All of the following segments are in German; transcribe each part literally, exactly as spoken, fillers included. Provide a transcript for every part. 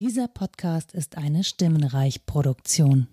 Dieser Podcast ist eine Stimmenreich-Produktion.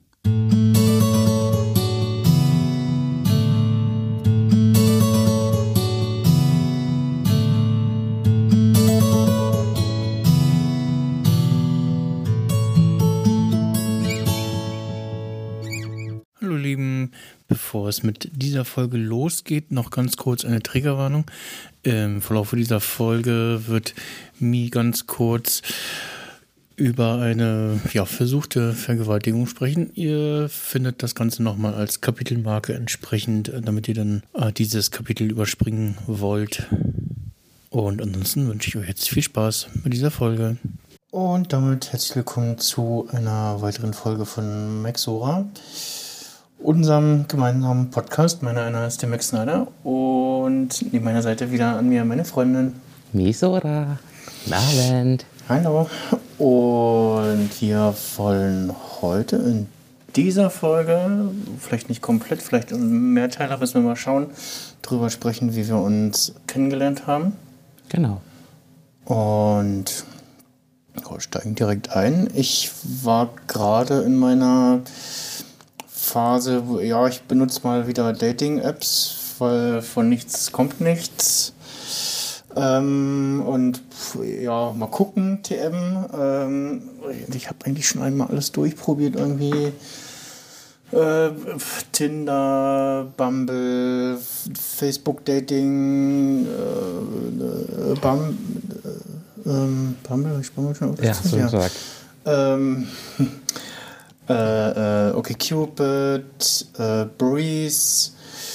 Hallo Lieben, bevor es mit dieser Folge losgeht, noch ganz kurz eine Triggerwarnung. Im Verlauf dieser Folge wird Mi ganz kurz über eine ja, versuchte Vergewaltigung sprechen. Ihr findet das Ganze nochmal als Kapitelmarke entsprechend, damit ihr dann äh, dieses Kapitel überspringen wollt. Und ansonsten wünsche ich euch jetzt viel Spaß mit dieser Folge. Und damit herzlich willkommen zu einer weiteren Folge von Maxora, unserem gemeinsamen Podcast. Mein Name ist der Max Snyder und neben meiner Seite wieder an mir meine Freundin Misora. Guten Abend. Hallo. Und wir wollen heute in dieser Folge, vielleicht nicht komplett, vielleicht in Mehrteiler, müssen wir mal schauen, drüber sprechen, wie wir uns kennengelernt haben. Genau. Und wir steigen direkt ein. Ich war gerade in meiner Phase, wo, ja, ich benutze mal wieder Dating-Apps, weil von nichts kommt nichts. Ähm, und ja, mal gucken, T M. Ähm, ich habe eigentlich schon einmal alles durchprobiert irgendwie. Äh, Tinder, Bumble, Facebook-Dating, äh, Bum, äh, ähm, Bumble, habe ich Bumble schon Ja, so ja. gesagt. Ähm, äh, äh, okay, Cupid, äh, Breeze,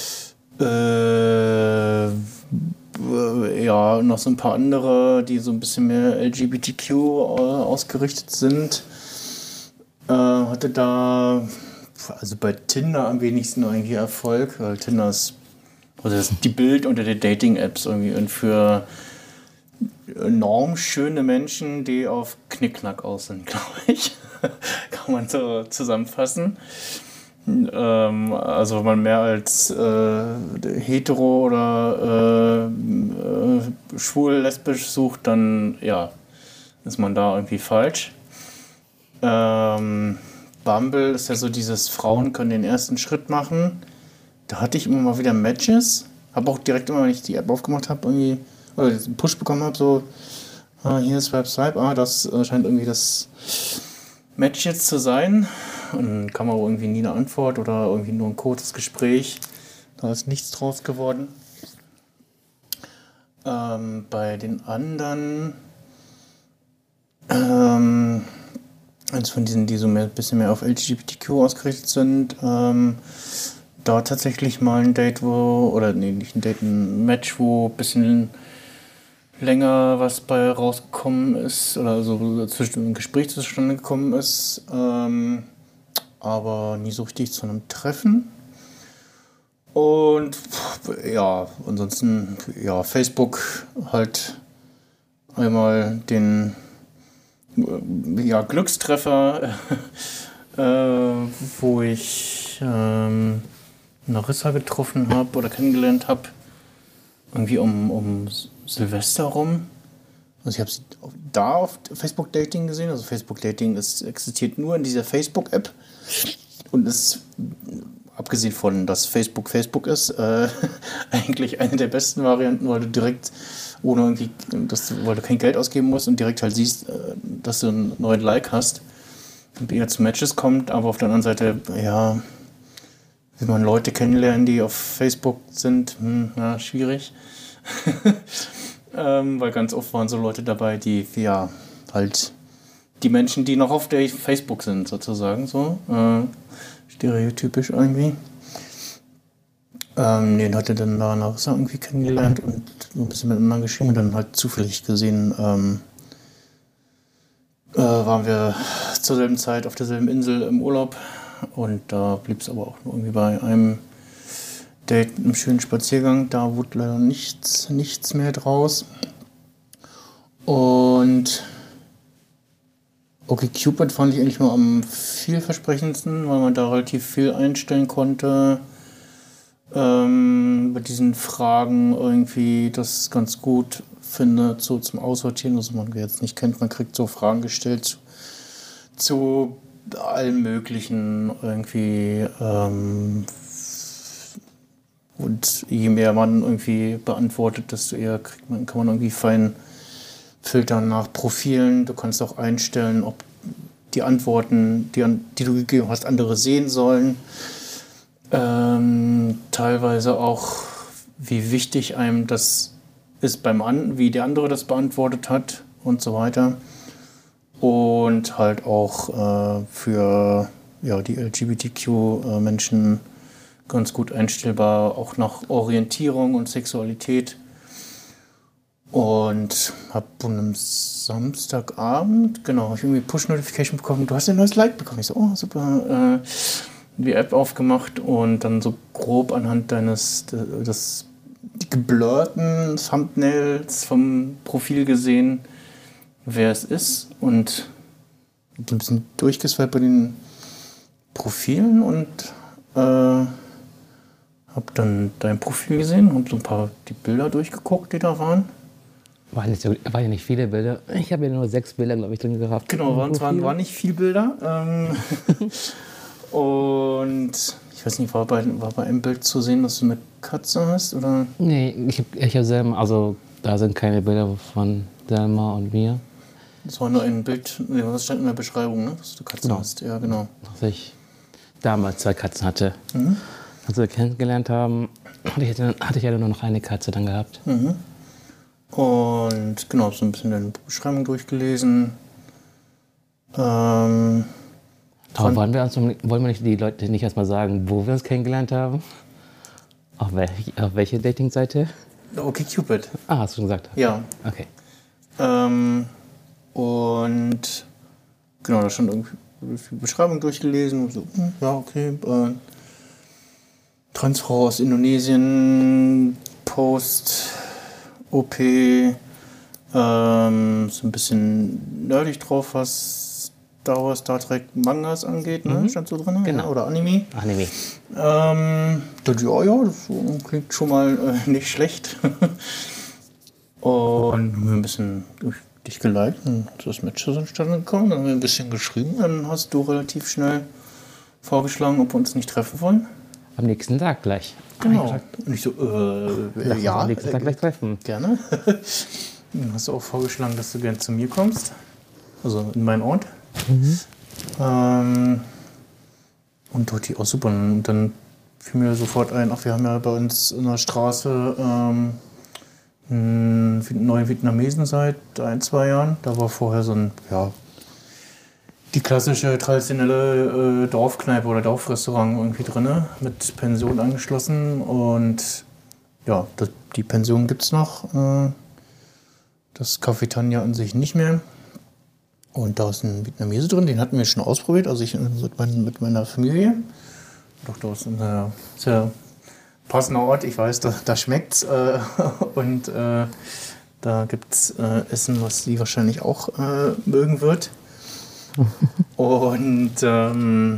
äh, ja, noch so ein paar andere, die so ein bisschen mehr L G B T Q ausgerichtet sind. Äh, hatte da, also bei Tinder am wenigsten irgendwie Erfolg, weil Tinder ist, also das ist die Bild unter den Dating-Apps irgendwie und für enorm schöne Menschen, die auf Knickknack aus sind, glaube ich. Kann man so zusammenfassen. Ähm, also wenn man mehr als äh, hetero oder äh, äh, schwul, lesbisch sucht, dann ja, ist man da irgendwie falsch. Ähm, Bumble ist ja so dieses, Frauen können den ersten Schritt machen. Da hatte ich immer mal wieder Matches. Habe auch direkt immer, wenn ich die App aufgemacht habe, irgendwie oder einen Push bekommen habe, so ah, hier ist Swipe, Swipe, ah, das äh, scheint irgendwie das Match jetzt zu sein. Und dann kam aber irgendwie nie eine Antwort oder irgendwie nur ein kurzes Gespräch. Da ist nichts draus geworden. Ähm, bei den anderen, ähm, eins von diesen, die so ein bisschen mehr auf L G B T Q ausgerichtet sind, ähm, da tatsächlich mal ein Date, wo, oder nee, nicht ein Date, ein Match, wo ein bisschen länger was bei rausgekommen ist, oder so zwischen ein Gespräch zustande gekommen ist, ähm, aber nie so richtig zu einem Treffen. Und ja, ansonsten, ja, Facebook halt einmal den ja, Glückstreffer, äh, wo ich ähm, Narissa getroffen habe oder kennengelernt habe, irgendwie um, um Silvester rum. Also ich habe sie da auf Facebook Dating gesehen. Also Facebook Dating ist, existiert nur in dieser Facebook-App und ist, abgesehen von, dass Facebook Facebook ist, äh, eigentlich eine der besten Varianten, weil du direkt, ohne irgendwie, dass, weil du kein Geld ausgeben musst und direkt halt siehst, äh, dass du einen neuen Like hast und eher zu Matches kommt. Aber auf der anderen Seite, ja, will man Leute kennenlernen, die auf Facebook sind, hm, ja, schwierig. ähm, weil ganz oft waren so Leute dabei, die, ja, halt die Menschen, die noch auf der Facebook sind, sozusagen, so. Äh, stereotypisch irgendwie. Ähm, den hatte dann da Narissa irgendwie kennengelernt und so ein bisschen miteinander geschrieben und dann halt zufällig gesehen, ähm, äh, waren wir zur selben Zeit auf derselben Insel im Urlaub und da blieb es aber auch nur irgendwie bei einem Date, einem schönen Spaziergang. Da wurde leider nichts, nichts mehr draus. Und okay, Cupid fand ich eigentlich nur am vielversprechendsten, weil man da relativ viel einstellen konnte. ähm, bei diesen Fragen irgendwie das ganz gut finde, so zum Aussortieren, was man jetzt nicht kennt. Man kriegt so Fragen gestellt zu, zu allem Möglichen irgendwie. Ähm, und je mehr man irgendwie beantwortet, desto eher kriegt man, kann man irgendwie fein filtern nach Profilen. Du kannst auch einstellen, ob die Antworten, die, die du gegeben hast, andere sehen sollen. Ähm, teilweise auch, wie wichtig einem das ist beim An, wie der andere das beantwortet hat und so weiter. Und halt auch äh, für ja, die L G B T Q-Menschen ganz gut einstellbar, auch nach Orientierung und Sexualität. Und habe an einem Samstagabend, genau, hab ich irgendwie Push-Notification bekommen, du hast ein neues Like bekommen. Ich so, oh, super. Äh, die App aufgemacht und dann so grob anhand deines des geblurrten Thumbnails vom Profil gesehen, wer es ist. Und ein bisschen durchgeswiped bei den Profilen und äh, habe dann dein Profil gesehen, habe so ein paar die Bilder durchgeguckt, die da waren. War nicht so, waren ja nicht viele Bilder. Ich habe ja nur sechs Bilder, glaube ich, drin gehabt. Genau, waren, waren, waren nicht viele Bilder. Ähm, und ich weiß nicht, war bei, war bei einem Bild zu sehen, dass du eine Katze hast? Oder? Nee, ich habe ich hab Selma, also da sind keine Bilder von Selma und mir. Das war nur ein Bild, das stand in der Beschreibung, ne? Dass du Katzen genau. hast. Ja, genau. Dass ich damals zwei Katzen hatte. Mhm. Als wir kennengelernt haben, hatte ich, hatte ich ja nur noch eine Katze dann gehabt. Mhm. Und genau, so ein bisschen deine Beschreibung durchgelesen. Ähm, Aber wollen wir, uns, wollen wir nicht die Leute nicht erstmal sagen, wo wir uns kennengelernt haben? Auf, wel, auf welche Dating-Seite? Okay, Cupid. Ah, hast du schon gesagt? Ja. Okay. Ähm, und genau, da stand irgendwie die Beschreibung durchgelesen. Und so, hm, ja, okay. Äh, Transfrau aus Indonesien, Post, O P, ähm, so ein bisschen nerdig drauf, was Star Wars, Star Trek, Mangas angeht, ne? Mhm. Stand so drin, Genau. Ja, oder Anime. Anime. Ähm, dachte ich, ja, ja, das klingt schon mal äh, nicht schlecht. Und haben wir ein bisschen durch dich geliked und das Match ist zustande gekommen. Dann haben wir ein bisschen geschrieben, dann hast du relativ schnell vorgeschlagen, ob wir uns nicht treffen wollen. Am nächsten Tag gleich. Genau. Und ich so, äh, Lass ja, uns am nächsten Tag äh, gleich treffen. gerne. Dann hast du auch vorgeschlagen, dass du gerne zu mir kommst. Also in meinen Ort. Mhm. Ähm, und dort die auch super. Und dann fiel mir sofort ein, ach, wir haben ja bei uns in der Straße ähm, einen neuen Vietnamesen seit ein, zwei Jahren. Da war vorher so ein, ja, die klassische traditionelle äh, Dorfkneipe oder Dorfrestaurant irgendwie drin, mit Pension angeschlossen. Und ja, das, die Pension gibt es noch. Äh, das Café Tanja an sich nicht mehr. Und da ist ein Vietnamese drin, den hatten wir schon ausprobiert, also ich mit, mein, mit meiner Familie. Doch, da ist ein sehr, sehr passender Ort, ich weiß, da, da schmeckt es. Äh, und äh, da gibt es äh, Essen, was sie wahrscheinlich auch äh, mögen wird. Und ähm,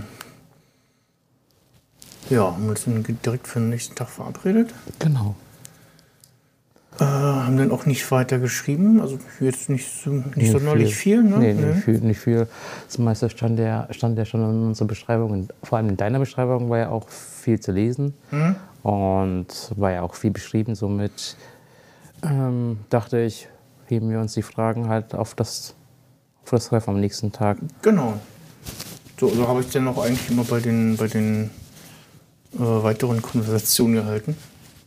ja, haben wir uns dann direkt für den nächsten Tag verabredet. Genau. Äh, haben dann auch nicht weiter geschrieben, also jetzt nicht, so, nicht, nicht sonderlich viel. viel ne? Nee, nee. Nicht, viel, nicht viel. Das meiste stand ja, stand ja schon in unserer Beschreibung. Und vor allem in deiner Beschreibung war ja auch viel zu lesen. Mhm. Und war ja auch viel beschrieben. Somit ähm, dachte ich, heben wir uns die Fragen halt auf das, auf das Treffen am nächsten Tag. Genau. So, so habe ich dann auch eigentlich immer bei den, bei den äh, weiteren Konversationen gehalten.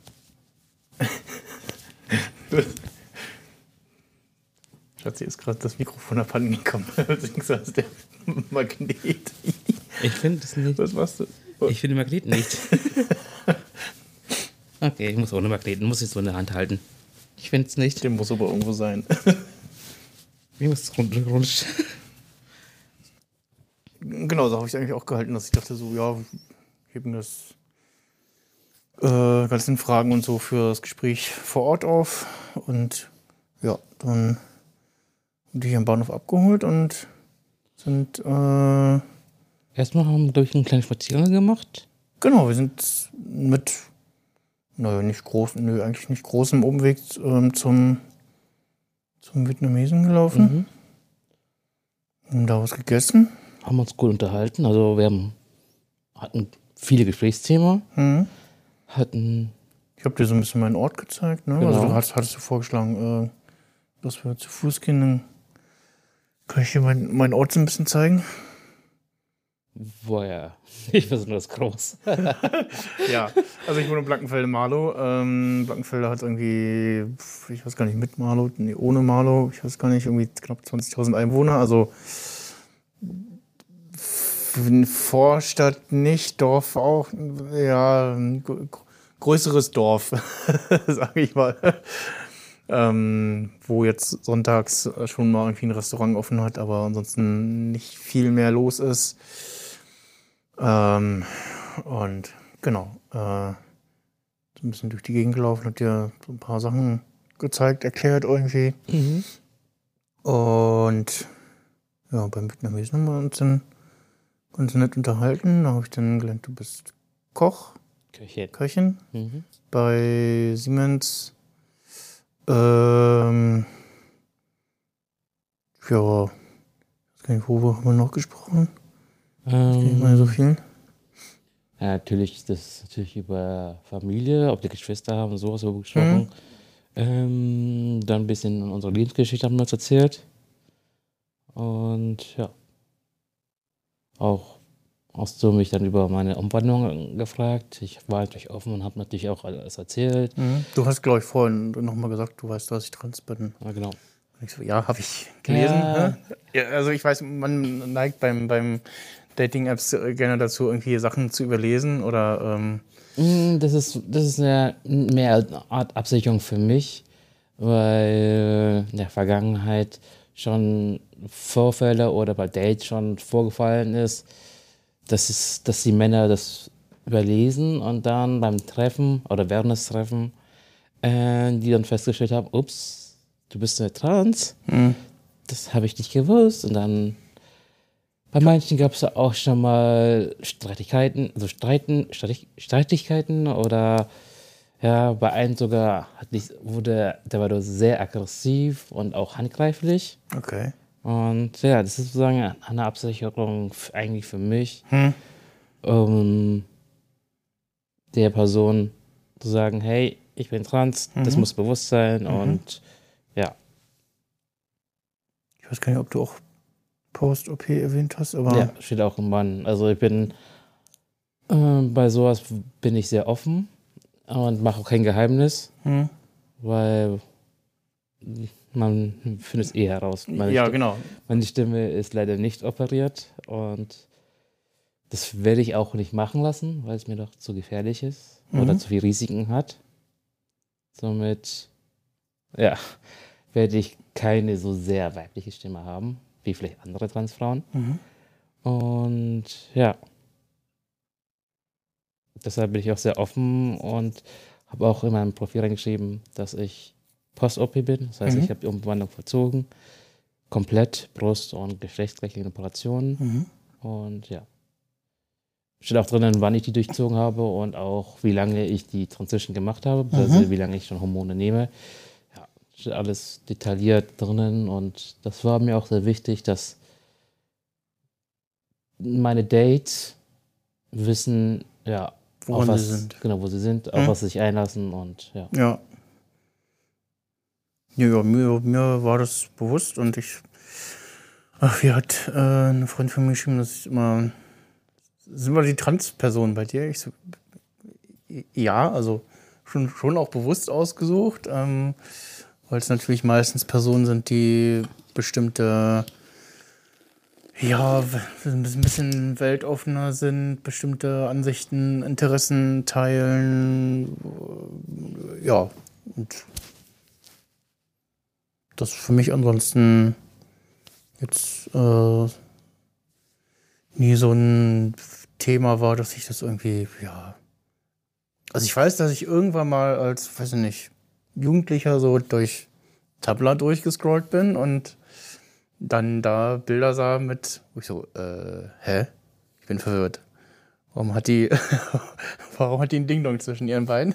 Schatzi, ist gerade das Mikrofon abhanden gekommen. Deswegen ist der Magnet. Ich finde es nicht. Was machst du? Ich finde Magneten nicht. Okay, ich muss ohne Magneten, muss ich so in der Hand halten. Ich finde es nicht. Der muss aber irgendwo sein. Wie muss es runter? Genau, so habe ich eigentlich auch gehalten, dass ich dachte so, ja, heben das äh, ganzen Fragen und so für das Gespräch vor Ort auf. Und ja, dann haben die hier am Bahnhof abgeholt und sind, äh, Erstmal haben wir, glaube ich, einen kleinen Spaziergang gemacht. genau, wir sind mit naja, nicht groß, nö, eigentlich nicht großem Umweg ähm, zum, zum Vietnamesen gelaufen. Mhm. Haben da was gegessen. Haben uns gut unterhalten. Also wir haben, hatten viele Gesprächsthemen. Mhm. Hatten. Ich habe dir so ein bisschen meinen Ort gezeigt. Ne? Genau. Also du hattest, hattest du vorgeschlagen, äh, dass wir zu Fuß gehen. Dann kann ich dir meinen mein Ort so ein bisschen zeigen. War ja nicht besonders groß. Ja, also ich wohne in Blankenfelde-Marlow. Ähm, Blankenfelde hat irgendwie, ich weiß gar nicht, mit Marlow, nee, ohne Marlow, ich weiß gar nicht, irgendwie knapp zwanzigtausend Einwohner. Also Vorstadt nicht, Dorf auch, ja, ein größeres Dorf, sage ich mal. Ähm, wo jetzt sonntags schon mal irgendwie ein Restaurant offen hat, aber ansonsten nicht viel mehr los ist. Ähm, und genau, äh, so ein bisschen durch die Gegend gelaufen, hat dir so ein paar Sachen gezeigt, erklärt irgendwie. Mhm. Und ja, beim Vietnamesen haben wir uns dann ganz nett unterhalten. Da habe ich dann gelernt, du bist Koch, Köchin, Köchin mhm. bei Siemens. Ähm, ja, ich weiß gar nicht, worüber haben wir noch gesprochen? Ähm, nicht mal so viel. Ja, natürlich, das ist natürlich über Familie, ob die Geschwister haben, sowas haben wir gesprochen. Mhm. Ähm, dann ein bisschen unsere Lebensgeschichte haben wir uns erzählt. Und ja. Auch hast du mich dann über meine Umwandlung gefragt. Ich war natürlich offen und habe natürlich auch alles erzählt. Mhm. Du hast, glaube ich, vorhin nochmal gesagt, du weißt, dass ich trans bin. Ja, genau. Ich so, ja, habe ich gelesen. Ja. Ja, also ich weiß, man neigt beim, beim Dating-Apps gerne dazu, irgendwie Sachen zu überlesen oder... Ähm das ist, das ist eine, mehr eine Art Absicherung für mich, weil in der Vergangenheit schon Vorfälle oder bei Dates schon vorgefallen ist, dass, es, dass die Männer das überlesen und dann beim Treffen oder während des Treffens äh, die dann festgestellt haben, ups, du bist eine Trans, mhm. das habe ich nicht gewusst. Und dann bei manchen gab es auch schon mal Streitigkeiten, also Streiten, Streitigkeiten oder ja, bei einem sogar hat nicht, wurde der war sehr aggressiv und auch handgreiflich. Okay. Und ja, das ist sozusagen eine Absicherung eigentlich für mich, hm. um der Person zu sagen, hey, ich bin trans, mhm. das muss bewusst sein mhm. und ja. Ich weiß gar nicht, ob du auch Post-O P erwähnt hast, aber... Ja, steht auch im Mann. Also ich bin, äh, bei sowas bin ich sehr offen und mache auch kein Geheimnis, hm. weil man findet es eh heraus. Meine ja, Stimme, genau. Meine Stimme ist leider nicht operiert und das werde ich auch nicht machen lassen, weil es mir doch zu gefährlich ist mhm. oder zu viel Risiken hat. Somit, ja, werde ich keine so sehr weibliche Stimme haben, wie vielleicht andere Transfrauen. Mhm. Und ja, deshalb bin ich auch sehr offen und habe auch in meinem Profil reingeschrieben, dass ich Post-O P bin. Das heißt, mhm. ich habe die Umwandlung vollzogen. Komplett Brust- und geschlechtsrechtliche Operationen. Mhm. Und ja. Steht auch drinnen, wann ich die durchzogen habe und auch wie lange ich die Transition gemacht habe, mhm. also wie lange ich schon Hormone nehme. Ja, steht alles detailliert drinnen und das war mir auch sehr wichtig, dass meine Dates wissen, ja, wo was, sie sind. Genau, wo sie sind, auf mhm. was sie sich einlassen und ja. Ja. Ja, mir, mir war das bewusst und ich, ach, wie hat äh, eine Freundin von mir geschrieben, dass ich immer, sind wir die Trans-Person bei dir? Ich so, ja, also schon, schon auch bewusst ausgesucht, ähm, weil es natürlich meistens Personen sind, die bestimmte, ja, ein bisschen weltoffener sind, bestimmte Ansichten, Interessen teilen, ja, und das für mich ansonsten jetzt äh, nie so ein Thema war, dass ich das irgendwie, ja. Also ich weiß, dass ich irgendwann mal als, weiß ich nicht, Jugendlicher so durch Tabla durchgescrollt bin und dann da Bilder sah mit, wo ich so, äh, hä? Ich bin verwirrt. Warum hat die, warum hat die ein Ding-Dong zwischen ihren Beinen?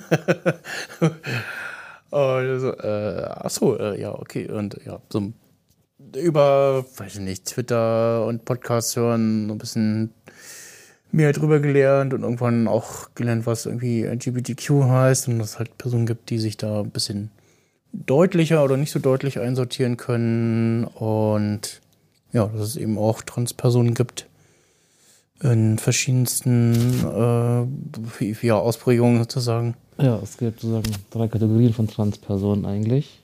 Und so, äh, ach so, äh, ja, okay. Und ja, so über, weiß ich nicht, Twitter und Podcasts hören, so ein bisschen mehr drüber gelernt und irgendwann auch gelernt, was irgendwie L G B T Q heißt und dass es halt Personen gibt, die sich da ein bisschen deutlicher oder nicht so deutlich einsortieren können und ja, dass es eben auch Transpersonen gibt in verschiedensten äh, ja, Ausprägungen sozusagen. Ja, es gibt sozusagen drei Kategorien von Transpersonen eigentlich.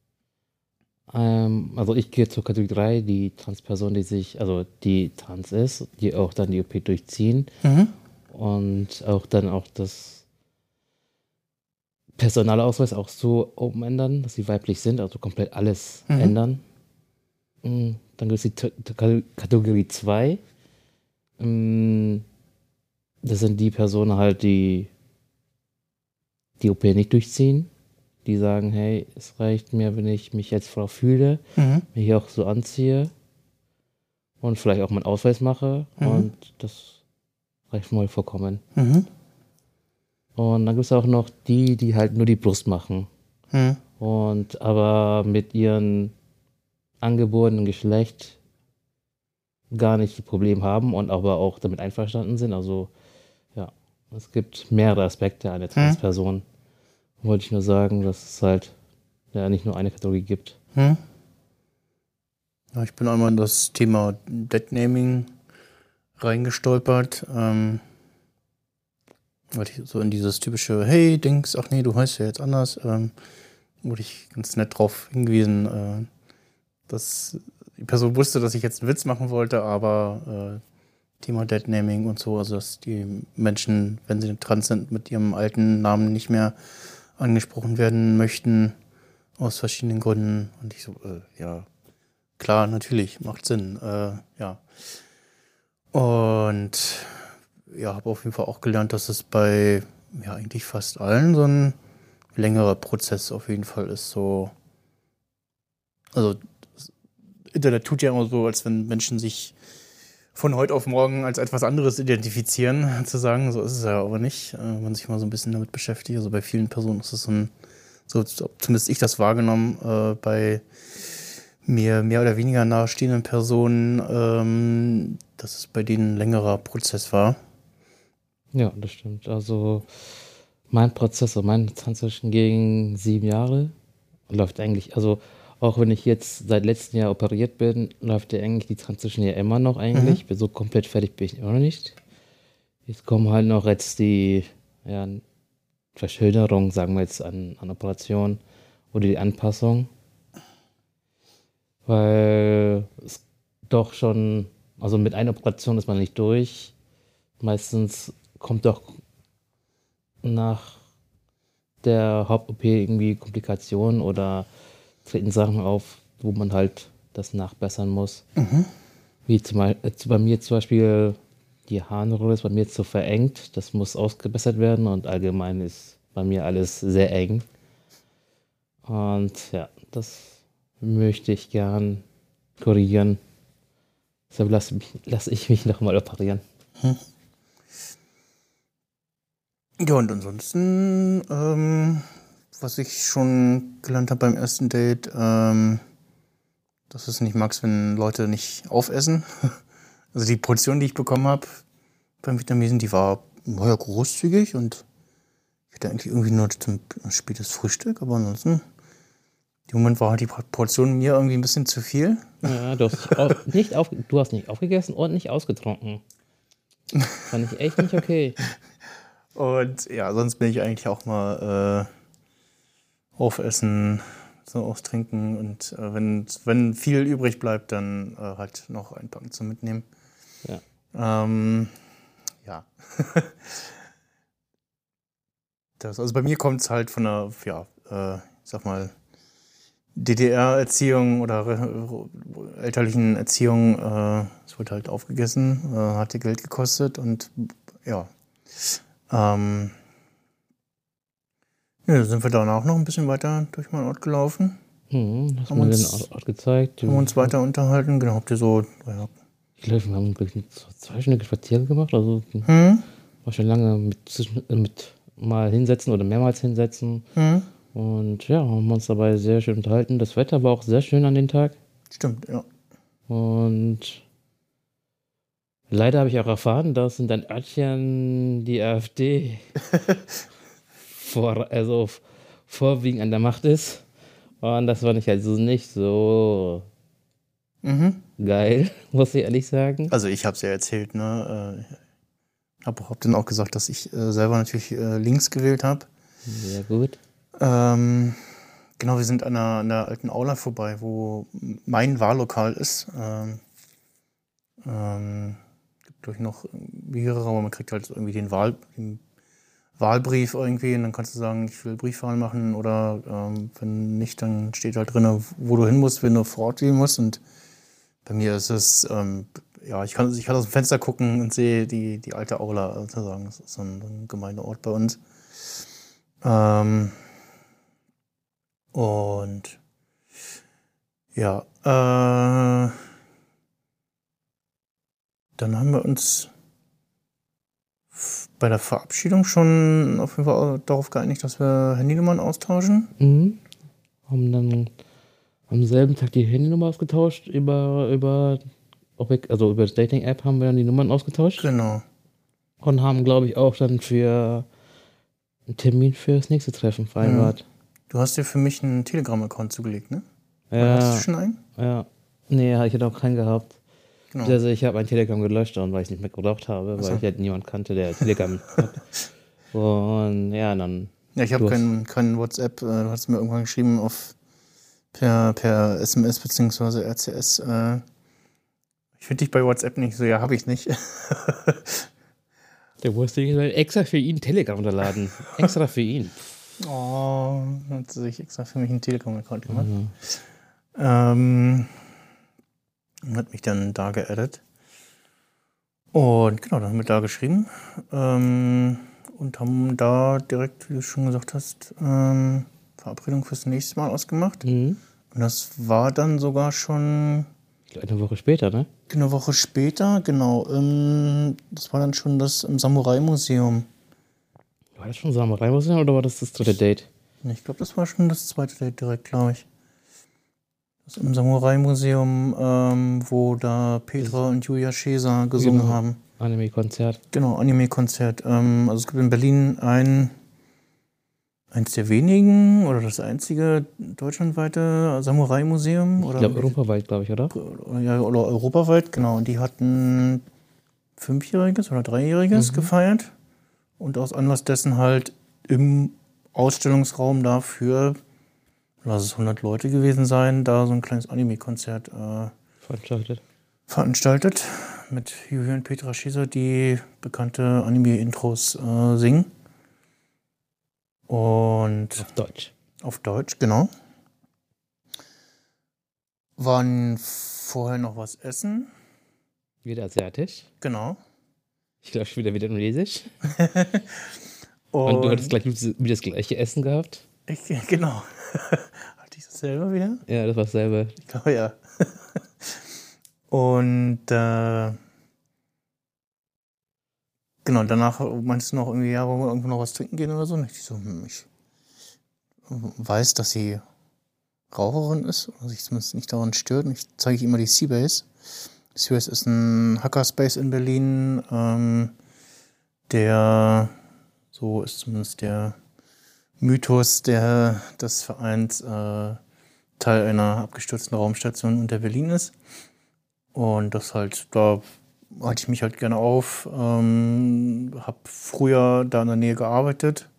Ähm, also ich gehe zur Kategorie drei, die Transperson, die sich, also die trans ist, die auch dann die O P durchziehen Mhm. und auch dann auch das Personalausweis auch so umändern, dass sie weiblich sind, also komplett alles Mhm. ändern. Mm, Dann gibt es die T- T- Kategorie zwei. Mm, Das sind die Personen halt, die die O P nicht durchziehen. Die sagen, hey, es reicht mir, wenn ich mich jetzt Frau fühle, Mhm. mich auch so anziehe und vielleicht auch meinen Ausweis mache Mhm. und das reicht mir vollkommen. Mhm. Und dann gibt es auch noch die, die halt nur die Brust machen Mhm. und aber mit ihrem angeborenen Geschlecht gar nicht das Problem haben und aber auch damit einverstanden sind. Also ja, es gibt mehrere Aspekte einer Transperson. Wollte ich nur sagen, dass es halt ja nicht nur eine Kategorie gibt. Hm? Ja, ich bin einmal in das Thema Deadnaming reingestolpert. Ähm, weil ich so in dieses typische, hey, Dings, ach nee, du heißt ja jetzt anders, ähm, wurde ich ganz nett drauf hingewiesen, äh, dass die Person wusste, dass ich jetzt einen Witz machen wollte, aber äh, Thema Deadnaming und so, also dass die Menschen, wenn sie trans sind, mit ihrem alten Namen nicht mehr angesprochen werden möchten, aus verschiedenen Gründen. Und ich so, äh, ja, klar, natürlich, macht Sinn, äh, ja. Und ja, habe auf jeden Fall auch gelernt, dass es bei ja eigentlich fast allen so ein längerer Prozess auf jeden Fall ist. So, also das Internet tut ja immer so, als wenn Menschen sich von heute auf morgen als etwas anderes identifizieren, zu sagen, so ist es ja aber nicht, äh, wenn man sich mal so ein bisschen damit beschäftigt. Also bei vielen Personen ist es so ein, so zumindest ich das wahrgenommen, äh, bei mir mehr oder weniger nahestehenden Personen, ähm, dass es bei denen ein längerer Prozess war. Ja, das stimmt. Also mein Prozess, also meine Transition ging sieben Jahre. Läuft eigentlich, also auch wenn ich jetzt seit letztem Jahr operiert bin, läuft ja eigentlich die Transition ja immer noch eigentlich. Mhm. Bin so komplett fertig bin ich immer noch nicht. Jetzt kommen halt noch jetzt die ja, Verschönerung, sagen wir jetzt, an, an Operationen oder die Anpassung. Weil es doch schon, also mit einer Operation ist man nicht durch. Meistens kommt doch nach der Haupt-O P irgendwie Komplikationen oder treten Sachen auf, wo man halt das nachbessern muss. Mhm. Wie zum Beispiel, bei mir zum Beispiel die Harnröhre ist bei mir zu verengt. Das muss ausgebessert werden und allgemein ist bei mir alles sehr eng. Und ja, das möchte ich gern korrigieren. Deshalb lasse mich, lass ich mich nochmal operieren. Hm. Ja, und ansonsten, ähm, was ich schon gelernt habe beim ersten Date, ähm, dass du es nicht magst, wenn Leute nicht aufessen. Also die Portion, die ich bekommen habe beim Vietnamesen, die war ja großzügig und ich hatte eigentlich irgendwie nur zum spätes Frühstück, aber ansonsten, im Moment war halt die Portion mir irgendwie ein bisschen zu viel. Ja, du hast nicht, auf, nicht, auf, du hast nicht aufgegessen und nicht ausgetrunken. Fand ich echt nicht okay. Und ja, sonst bin ich eigentlich auch mal äh, aufessen, so austrinken und äh, wenn, wenn viel übrig bleibt, dann äh, halt noch einpacken zum Mitnehmen. Ja. Ähm, ja. das, also bei mir kommt es halt von einer, ja, äh, ich sag mal, D D R-Erziehung oder äh, elterlichen Erziehung. Äh, es wurde halt aufgegessen, äh, hatte Geld gekostet und ja. Ähm, ja, sind wir danach noch ein bisschen weiter durch meinen Ort gelaufen. Hm, hast Haben mir den uns- Ort, Ort gezeigt. Haben uns weiter unterhalten. Genau, habt ihr so. Ja. Ich glaube, wir haben glaub ich, so zwei Stunden Quartiere gemacht. Also Hm? auch schon lange mit, mit mal hinsetzen oder mehrmals hinsetzen. Mhm. Und ja, haben uns dabei sehr schön unterhalten. Das Wetter war auch sehr schön an dem Tag. Stimmt, ja. Und leider habe ich auch erfahren, dass in deinem Örtchen die AfD vor, also vorwiegend an der Macht ist. Und das fand ich also nicht so Mhm. geil, muss ich ehrlich sagen. Also ich habe es ja erzählt, ne? Ich habe auch, hab dann auch gesagt, dass ich äh, selber natürlich äh, links gewählt habe. Sehr gut. Ähm, genau, wir sind an der, an der alten Aula vorbei, wo mein Wahllokal ist. Ähm, ähm, gibt, glaube ich, noch mehrere, aber man kriegt halt irgendwie den, Wahl, den Wahlbrief irgendwie und dann kannst du sagen, ich will Briefwahl machen oder ähm, wenn nicht, dann steht halt drin, wo du hin musst, wenn du vor Ort wählen musst. Und bei mir ist es, ähm, ja, ich kann, ich kann aus dem Fenster gucken und sehe die, die alte Aula, sozusagen. Das ist so ein, ein Gemeindeort bei uns. Ähm, und ja, äh, dann haben wir uns bei der Verabschiedung schon auf jeden Fall darauf geeinigt, dass wir Handynummern austauschen. Mhm. Haben dann am selben Tag die Handynummer ausgetauscht über, über, also über das Dating-App haben wir dann die Nummern ausgetauscht. Genau. Und haben, glaube ich, auch dann für einen Termin für das nächste Treffen vereinbart. Du hast dir für mich einen Telegram-Account zugelegt, ne? Oder Ja, hast du schon einen? ja. Nee, ich hätte auch keinen gehabt. Genau. Also ich habe ein Telegram gelöscht, weil ich nicht mehr gebraucht habe, so. weil ich halt niemanden kannte, der Telegram hat. Und ja, dann... Ja, ich habe kein, kein WhatsApp. Du hast mir irgendwann geschrieben auf per, per S M S bzw. R C S. Äh, ich finde dich bei WhatsApp nicht so. Ja, habe ich nicht. Der musste extra für ihn Telegram runterladen. Extra für ihn. Oh, hat sie sich extra für mich einen Telegram-Account gemacht. Mhm. Ähm, und hat mich dann da geaddet. Und genau, dann haben wir da geschrieben. Ähm, und haben da direkt, wie du schon gesagt hast, ähm, Verabredung fürs nächste Mal ausgemacht. Mhm. Und das war dann sogar schon... Ich glaube, eine Woche später, ne? Eine Woche später, genau. Ähm, das war dann schon das im Samurai-Museum. War das schon Samurai-Museum oder war das das dritte Date? Ich glaube, das war schon das zweite Date direkt, glaube ich. Das im Samurai-Museum, ähm, wo da Petra und Julia Scheser gesungen genau. haben. Anime-Konzert. Genau, Anime-Konzert. Ähm, also es gibt in Berlin ein, eins der wenigen oder das einzige deutschlandweite Samurai-Museum. Ich glaube europaweit, glaube ich, oder? Ja, oder europaweit, genau. Und die hatten Fünfjähriges oder Dreijähriges mhm. gefeiert. Und aus Anlass dessen halt im Ausstellungsraum dafür, lass es hundert Leute gewesen sein, da so ein kleines Anime-Konzert äh, veranstaltet. veranstaltet mit Julia und Petra Scheser, die bekannte Anime-Intros äh, singen. Und auf Deutsch. Auf Deutsch, genau. Waren vorher noch was essen. Wieder asiatisch. Genau. Ich glaube, wieder wieder indonesisch. und, und du hattest gleich wieder das gleiche Essen gehabt? Ich, genau. Hatte ich das selber wieder? Ja, das war dasselbe. Ich glaube, ja. Und äh, genau, danach meinst du noch irgendwie, ja, wollen wir irgendwo noch was trinken gehen oder so? Und ich so, hm, ich weiß, dass sie Raucherin ist oder sich zumindest nicht daran stört. Und ich zeige ihr immer die Seabase. Seabase ist ein Hackerspace in Berlin, ähm, der, so ist zumindest der Mythos der, des Vereins, äh, Teil einer abgestürzten Raumstation unter Berlin ist. Und das halt, da halte ich mich halt gerne auf, ähm, habe früher da in der Nähe gearbeitet.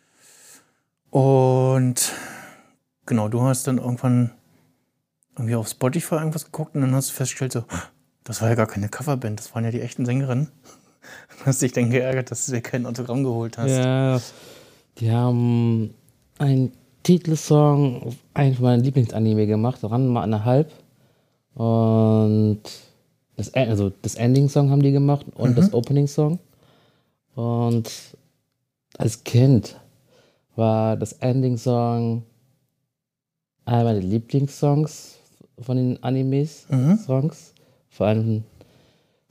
Und genau, du hast dann irgendwann irgendwie auf Spotify irgendwas geguckt und dann hast du festgestellt, so, das war ja gar keine Coverband, das waren ja die echten Sängerinnen. Du hast dich dann geärgert, dass du dir kein Autogramm geholt hast. Ja, die haben einen Titelsong auf einen von meinen Lieblingsanime gemacht, Ranma eineinhalb. Und das, also das Ending-Song haben die gemacht und mhm. das Opening-Song. Und als Kind war das Ending-Song einer meiner Lieblingssongs von den Animes, mhm. Songs. Vor allem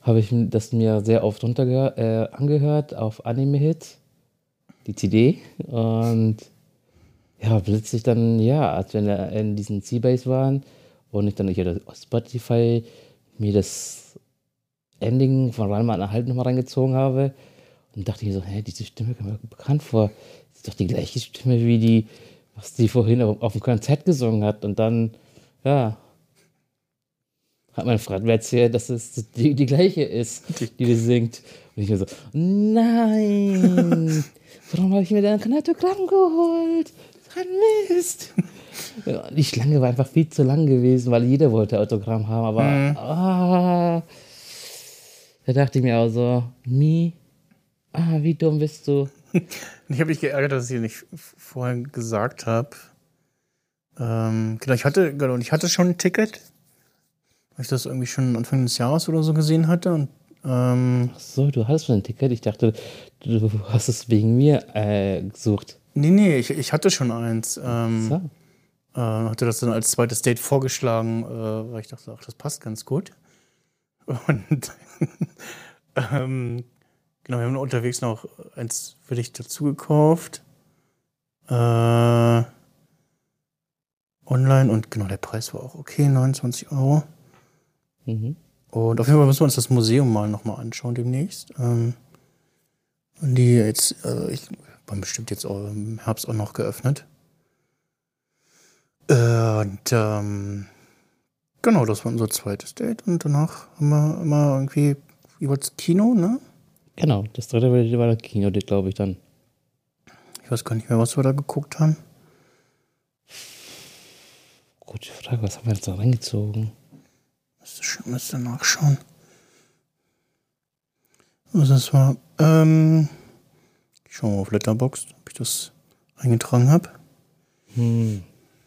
habe ich das mir sehr oft runterge äh, angehört auf Anime Hit, die C D. Und ja, plötzlich dann, ja, als wir in, der, in diesen Seabase waren und ich dann hier auf Spotify mir das Ending von Ranma eine halbe nochmal reingezogen habe und dachte ich so, hä, diese Stimme kommt mir bekannt vor. Das ist doch die gleiche Stimme wie die, was die vorhin auf, auf dem Konzert gesungen hat. Und dann, ja, hat mein Freund mir erzählt, dass es die, die gleiche ist, die die singt. Und ich mir so, nein, warum habe ich mir denn kein Autogramm geholt? Ein Mist. Ja, die Schlange war einfach viel zu lang gewesen, weil jeder wollte Autogramm haben. Aber Mhm. ah, da dachte ich mir auch so, Mi, ah, wie dumm bist du? Ich habe mich geärgert, dass ich nicht vorher gesagt habe. Ähm, genau, ich hatte, genau, ich hatte schon ein Ticket, weil ich das irgendwie schon Anfang des Jahres oder so gesehen hatte. Und ähm, Ach so, du hattest schon ein Ticket. Ich dachte, du hast es wegen mir äh, gesucht. nee, nee, ich, ich hatte schon eins. Ähm, So. äh, hatte das dann als zweites Date vorgeschlagen, äh, weil ich dachte, ach, das passt ganz gut. Und ähm, genau, wir haben unterwegs noch eins für dich dazu gekauft. Äh, online und genau, der Preis war auch okay, neunundzwanzig Euro. Mhm. Und auf jeden Fall müssen wir uns das Museum mal nochmal anschauen demnächst. Ähm, die jetzt, also ich war bestimmt jetzt auch im Herbst auch noch geöffnet. Äh, und ähm, genau, das war unser zweites Date und danach haben wir immer irgendwie jeweils Kino, ne? Genau, das dritte war das Kino, glaube ich dann. Ich weiß gar nicht mehr, was wir da geguckt haben. Gute Frage, was haben wir jetzt da reingezogen? Müsste, schon- müsste nachschauen. Was das war. Ähm, ich schau mal auf Letterboxd, ob ich das eingetragen habe. Hm.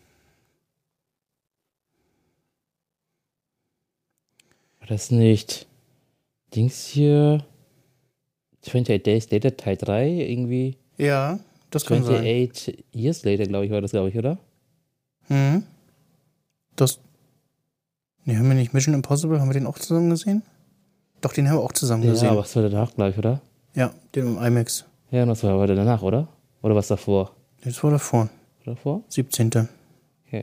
War das nicht Dings hier? achtundachtzig Days Later Teil drei irgendwie? Ja, das kann sein. achtundachtzig Years Later, glaube ich, war das, glaube ich, oder? Hm. Das. Ne, haben wir nicht Mission Impossible? Haben wir den auch zusammen gesehen? Doch, den haben wir auch zusammen Ja, gesehen. aber was war danach, glaube ich, oder? Ja, den im IMAX. Ja, und was war aber danach, oder? Oder was davor? Das war davor. Oder davor? siebzehnten Okay.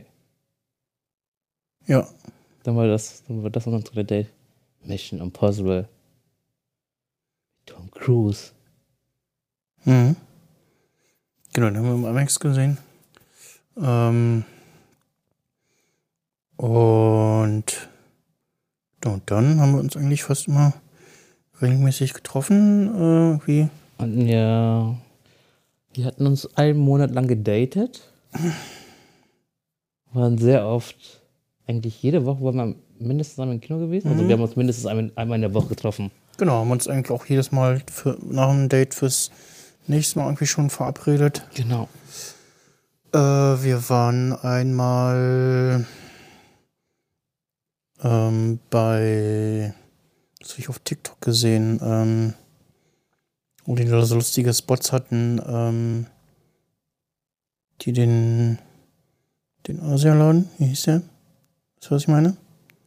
Ja. Dann war das, dann war das unser dritte Date. Mission Impossible. Tom Cruise. Mhm. Genau, den haben wir im IMAX gesehen. Ähm. Und. Und dann haben wir uns eigentlich fast immer regelmäßig getroffen. Äh, irgendwie. Und ja, wir hatten uns einen Monat lang gedatet. Waren sehr oft, eigentlich jede Woche waren wir mindestens einmal im Kino gewesen. Also Mhm. wir haben uns mindestens einmal, einmal in der Woche getroffen. Genau, haben uns eigentlich auch jedes Mal für, nach einem Date fürs nächste Mal irgendwie schon verabredet. Genau. Äh, wir waren einmal ähm, bei, das habe ich auf TikTok gesehen, ähm, wo die da so lustige Spots hatten, ähm, die den, den Asialaden, wie hieß der? Weißt du, was ich meine?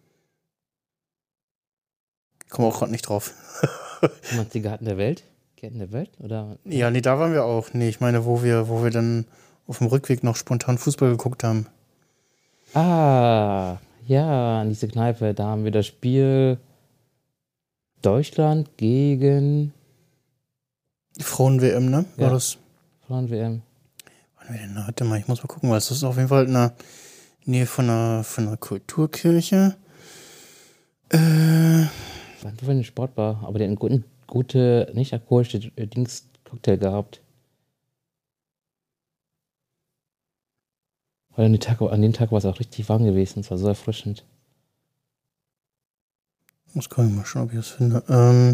Ich komme auch gerade nicht drauf. Meinst du die Garten der Welt? Garten der Welt? Oder? Ja, nee, da waren wir auch. Nee, ich meine, wo wir, wo wir dann auf dem Rückweg noch spontan Fußball geguckt haben. Ah, ja, an diese Kneipe. Da haben wir das Spiel Deutschland gegen Frauen-W M, ne? War Ja. das? Frauen-W M. Wann wir denn? Warte mal, ich muss mal gucken, weil es ist auf jeden Fall in der Nähe von einer, von einer Kulturkirche. Äh, War nur eine Sportbar, aber der hat einen guten, gute, nicht alkoholische äh, Dings Cocktail gehabt. Weil an, den Tag, an dem Tag war es auch richtig warm gewesen. Es war so erfrischend. muss gar nicht mal schauen, ob ich das finde. Ähm,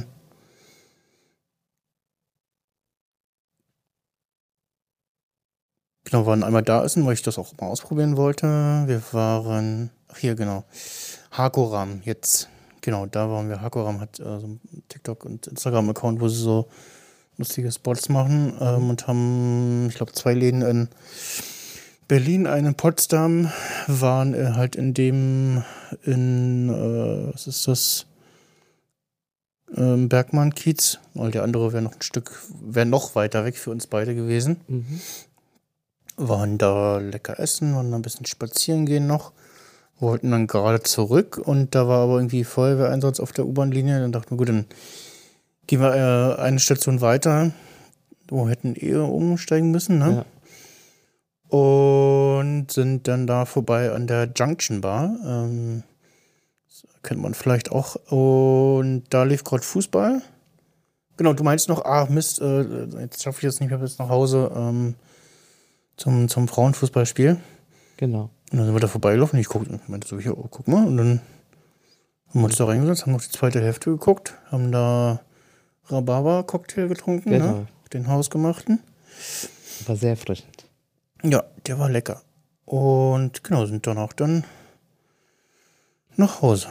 genau, wir waren einmal da essen, weil ich das auch mal ausprobieren wollte. Wir waren, ach hier, genau, Hakoram jetzt. Genau, da waren wir. Hakoram hat äh, so einen TikTok- und Instagram-Account, wo sie so lustige Spots machen ähm, und haben, ich glaube, zwei Läden in Berlin, einen in Potsdam, waren äh, halt in dem, in, äh, was ist das? ähm, Bergmann-Kiez, weil der andere wäre noch ein Stück, wäre noch weiter weg für uns beide gewesen. Mhm. Waren da lecker essen, waren da ein bisschen spazieren gehen noch, wollten dann gerade zurück und da war aber irgendwie Feuerwehreinsatz auf der U-Bahn-Linie. Dann dachten wir, gut, dann gehen wir äh, eine Station weiter, wo hätten eh umsteigen müssen, ne? Ja. Und sind dann da vorbei an der Junction Bar. Ähm, kennt man vielleicht auch. Und da lief gerade Fußball. Genau, du meinst noch, ah Mist, äh, jetzt schaffe ich jetzt nicht mehr bis nach Hause ähm, zum, zum Frauenfußballspiel. Genau. Und dann sind wir da vorbeigelaufen. Ich guck, meinte so, hier, oh, guck mal. Und dann haben wir uns da reingesetzt, haben noch die zweite Hälfte geguckt, haben da Rhabarber-Cocktail getrunken, genau. Ne? Den hausgemachten. War sehr erfrischend. Ja, der war lecker. Und genau, sind danach dann nach Hause.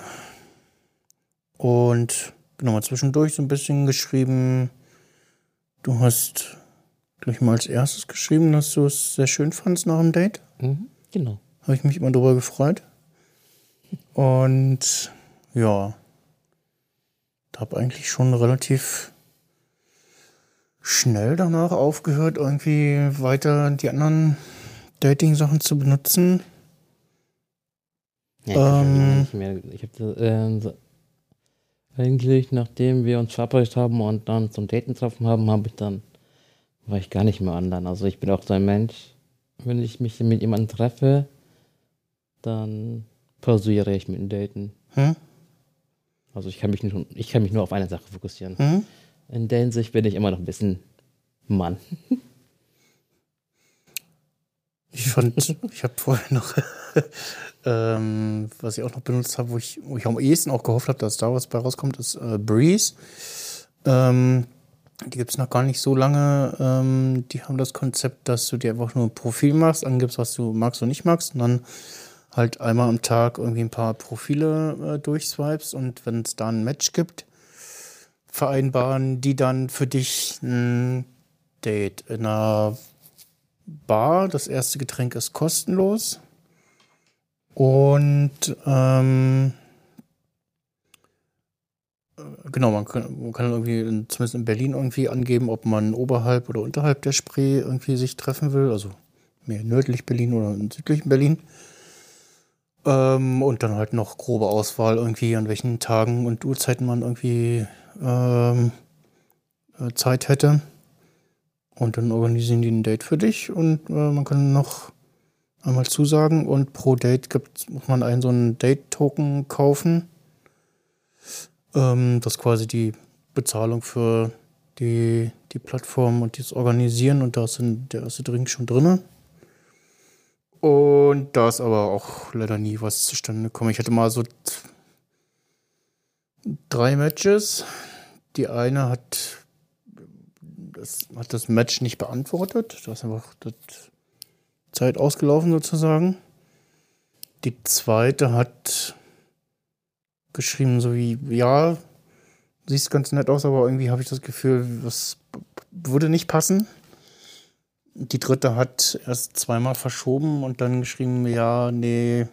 Und genau, mal zwischendurch so ein bisschen geschrieben. Du hast gleich mal als erstes geschrieben, dass du es sehr schön fandst nach dem Date. Mhm, genau. Habe ich mich immer drüber gefreut. Und ja, habe eigentlich schon relativ schnell danach aufgehört, irgendwie weiter die anderen Dating-Sachen zu benutzen. Ja, ich ähm, nicht mehr. Ich habe äh, so, eigentlich, nachdem wir uns verabredet haben und dann zum Daten getroffen haben, habe ich dann, war ich gar nicht mehr online. Also ich bin auch so ein Mensch, wenn ich mich mit jemandem treffe, dann pausiere ich mit dem Daten. Hm? Also ich kann mich nur, ich kann mich nur auf eine Sache fokussieren. Hm? In der Hinsicht bin ich immer noch ein bisschen Mann. Ich fand, ich habe vorher noch, ähm, was ich auch noch benutzt habe, wo ich, wo ich am ehesten auch gehofft habe, dass da was bei rauskommt, ist äh, Breeze. Ähm, die gibt es noch gar nicht so lange. Ähm, die haben das Konzept, dass du dir einfach nur ein Profil machst, angibst, was du magst und nicht magst und dann halt einmal am Tag irgendwie ein paar Profile äh, durchswipest und wenn es da ein Match gibt, vereinbaren die dann für dich ein Date in einer Bar. Das erste Getränk ist kostenlos. Und ähm, genau, man kann, man kann irgendwie in, zumindest in Berlin irgendwie angeben, ob man oberhalb oder unterhalb der Spree irgendwie sich treffen will. Also mehr nördlich Berlin oder in südlichen Berlin. Ähm, und dann halt noch grobe Auswahl irgendwie, an welchen Tagen und Uhrzeiten man irgendwie ähm, Zeit hätte. Und dann organisieren die ein Date für dich und äh, man kann noch einmal zusagen und pro Date gibt, muss man einen so einen Date-Token kaufen. Ähm, das ist quasi die Bezahlung für die, die Plattform und das Organisieren und da ist der erste Drink schon drin. Und da ist aber auch leider nie was zustande gekommen. Ich hatte mal so t- drei Matches. Die eine hat das, hat das Match nicht beantwortet. Da ist einfach die Zeit ausgelaufen sozusagen. Die zweite hat geschrieben so wie, ja, siehst ganz nett aus, aber irgendwie habe ich das Gefühl, das würde nicht passen. Die dritte hat erst zweimal verschoben und dann geschrieben, ja, nee,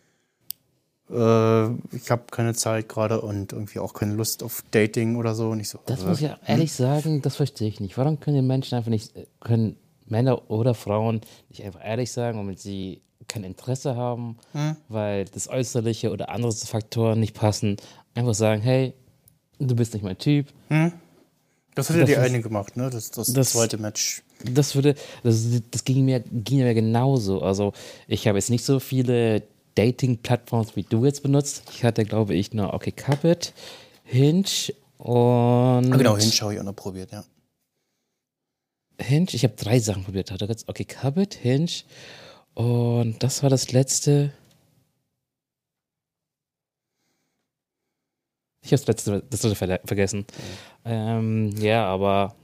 äh, ich habe keine Zeit gerade und irgendwie auch keine Lust auf Dating oder so. Nicht so. Das äh, muss ich ehrlich hm? sagen, das verstehe ich nicht. Warum können die Menschen einfach nicht, können Männer oder Frauen nicht einfach ehrlich sagen, und wenn sie kein Interesse haben, hm? weil das Äußerliche oder andere Faktoren nicht passen, einfach sagen, hey, du bist nicht mein Typ. Hm? Das hat ja die eine gemacht, ne? Das, das, das zweite Match. Das würde, das, das ging mir, ging mir genauso. Also ich habe jetzt nicht so viele Dating-Plattformen wie du jetzt benutzt. Ich hatte, glaube ich, nur OkCupid, Hinge und... Ah, genau, Hinge habe ich auch noch probiert, ja. Hinge, ich habe drei Sachen probiert. Hatte jetzt OkCupid, Hinge und das war das letzte... Ich habe das letzte, das letzte ver- vergessen. Mhm. Ähm, ja, aber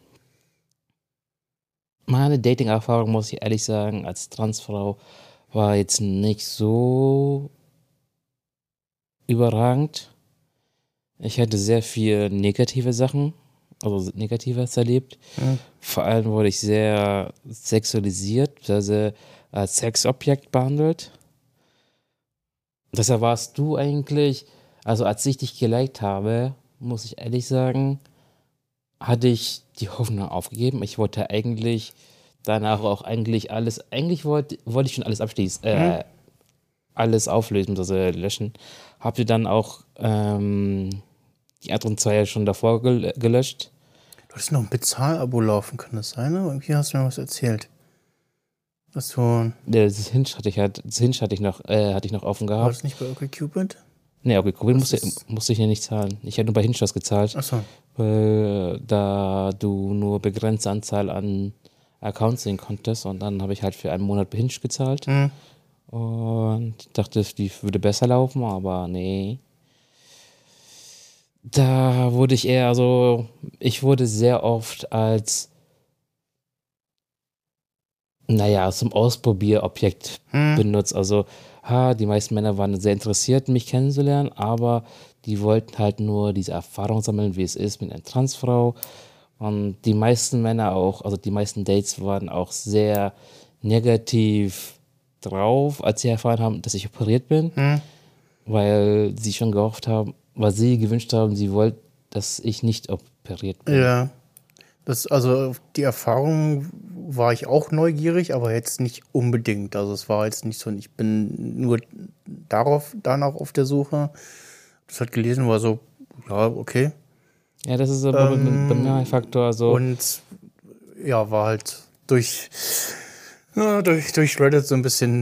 meine Dating-Erfahrung, muss ich ehrlich sagen, als Transfrau war jetzt nicht so überragend. Ich hatte sehr viel negative Sachen, also Negatives erlebt. Mhm. Vor allem wurde ich sehr sexualisiert, also als Sexobjekt behandelt. Deshalb warst du eigentlich, also als ich dich geliked habe, muss ich ehrlich sagen, hatte ich die Hoffnung aufgegeben. Ich wollte eigentlich danach auch eigentlich alles, eigentlich wollte, wollte ich schon alles abschließen, äh, mhm. alles auflösen, also löschen. Habt ihr dann auch ähm, die anderen zwei ja schon davor gel- gelöscht? Du hattest noch ein Bezahlabo laufen, kann das sein? Oder? Irgendwie hast du mir was erzählt. Was so. Das Hinge hatte ich halt, das Hinge hatte ich noch, äh, hatte ich noch offen gehabt. War das nicht bei OkCupid? Nee, OkCupid musste, musste ich ja nicht zahlen. Ich hätte nur bei Hinge was gezahlt. Ach so. Weil da du nur begrenzte Anzahl an Accounts sehen konntest und dann habe ich halt für einen Monat bei Hinge gezahlt. Mhm. Und dachte, die würde besser laufen, aber nee. Da wurde ich eher so, ich wurde sehr oft als, naja, zum Ausprobierobjekt hm. benutzt. Also, ha, die meisten Männer waren sehr interessiert, mich kennenzulernen, aber die wollten halt nur diese Erfahrung sammeln, wie es ist mit einer Transfrau. Und die meisten Männer auch, also die meisten Dates waren auch sehr negativ drauf, als sie erfahren haben, dass ich operiert bin, hm. weil sie schon gehofft haben, weil sie gewünscht haben, sie wollten, dass ich nicht operiert bin. Ja, das, also die Erfahrung war ich auch neugierig, aber jetzt nicht unbedingt. Also es war jetzt nicht so, ich bin nur darauf, danach auf der Suche. Das hat gelesen, war so, ja, okay. Ja, das ist aber ähm, bei mir ein Faktor. Also und ja, war halt durch, ja, durch, durch Reddit so ein bisschen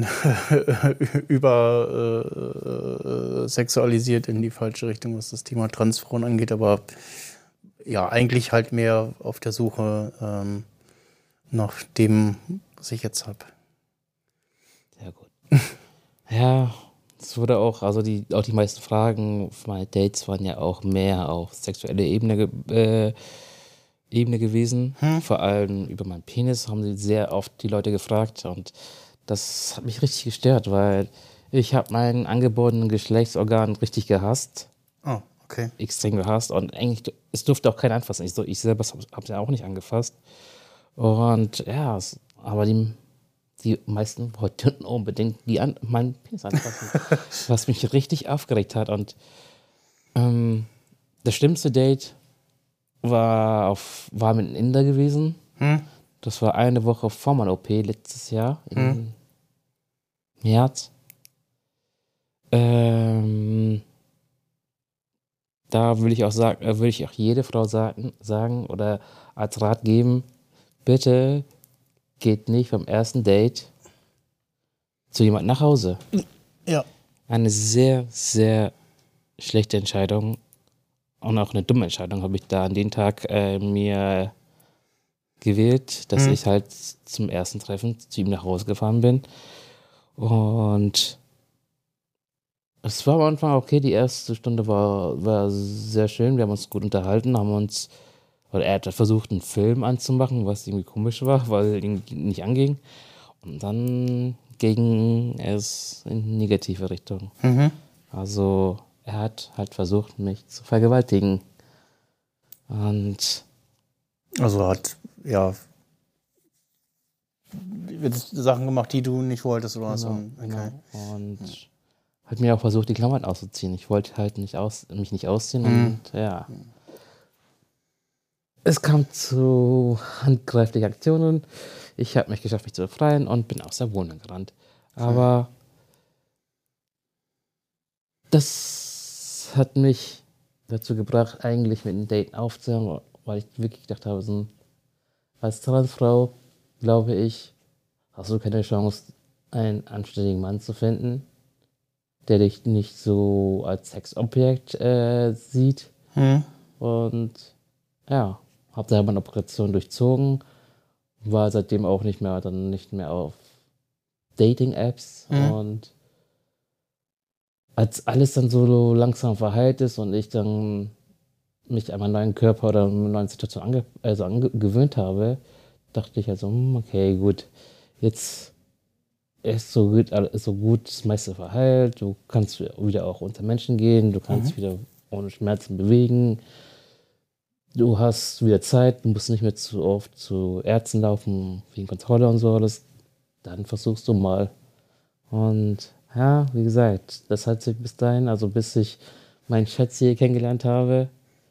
über äh, sexualisiert in die falsche Richtung, was das Thema Transfrauen angeht, aber ja, eigentlich halt mehr auf der Suche ähm, nach dem, was ich jetzt habe. Sehr gut. Ja, es wurde auch, also die, auch die meisten Fragen auf meine Dates waren ja auch mehr auf sexuelle Ebene, äh, Ebene gewesen. Hm? Vor allem über meinen Penis haben sie sehr oft die Leute gefragt und das hat mich richtig gestört, weil ich habe meinen angeborenen Geschlechtsorgan richtig gehasst. Oh, okay. Extrem gehasst und eigentlich, es durfte auch keiner anfassen. Ich, so, ich selber habe es ja auch nicht angefasst. Und ja, es, aber die, die meisten wollten unbedingt die an, meinen Penis anfassen, was mich richtig aufgeregt hat. Und ähm, das schlimmste Date war, auf, war mit einem Inder gewesen. Hm? Das war eine Woche vor meiner O P letztes Jahr, im hm? März. Ähm, da will ich auch sagen, würde ich auch jede Frau sagen, sagen oder als Rat geben, bitte geht nicht vom ersten Date zu jemandem nach Hause. Ja. Eine sehr, sehr schlechte Entscheidung und auch eine dumme Entscheidung habe ich da an den Tag äh, mir gewählt, dass hm. ich halt zum ersten Treffen zu ihm nach Hause gefahren bin. Und es war am Anfang okay, die erste Stunde war, war sehr schön, wir haben uns gut unterhalten, haben uns, oder er hat versucht, einen Film anzumachen, was irgendwie komisch war, weil ihn nicht anging. Und dann ging es in negative Richtung. Mhm. Also er hat halt versucht, mich zu vergewaltigen. Und also hat, ja, Sachen gemacht, die du nicht wolltest, oder was? Genau, Okay. genau. Und ja. hat mir auch versucht, die Klamotten auszuziehen. Ich wollte halt nicht aus, mich nicht ausziehen mhm. und ja. Es kam zu handgreiflichen Aktionen. Ich habe mich geschafft, mich zu befreien und bin aus der Wohnung gerannt. Aber okay. das hat mich dazu gebracht, eigentlich mit einem Date aufzuhören, weil ich wirklich gedacht habe, so, als Transfrau, glaube ich, hast du keine Chance, einen anständigen Mann zu finden, der dich nicht so als Sexobjekt äh, sieht. Hm. Und ja, habe da meine Operation durchzogen, war seitdem auch nicht mehr, dann nicht mehr auf Dating-Apps. Hm. Und als alles dann so langsam verheilt ist und ich dann mich an meinen neuen Körper oder eine neue Situation ange, also angewöhnt habe, dachte ich also, okay, gut, jetzt ist so gut, so gut das meiste verheilt, du kannst wieder auch unter Menschen gehen, du kannst mhm. wieder ohne Schmerzen bewegen, du hast wieder Zeit, du musst nicht mehr zu oft zu Ärzten laufen, wegen Kontrolle und so alles, dann versuchst du mal. Und ja, wie gesagt, das hat sich bis dahin, also bis ich meinen Schatz hier kennengelernt habe,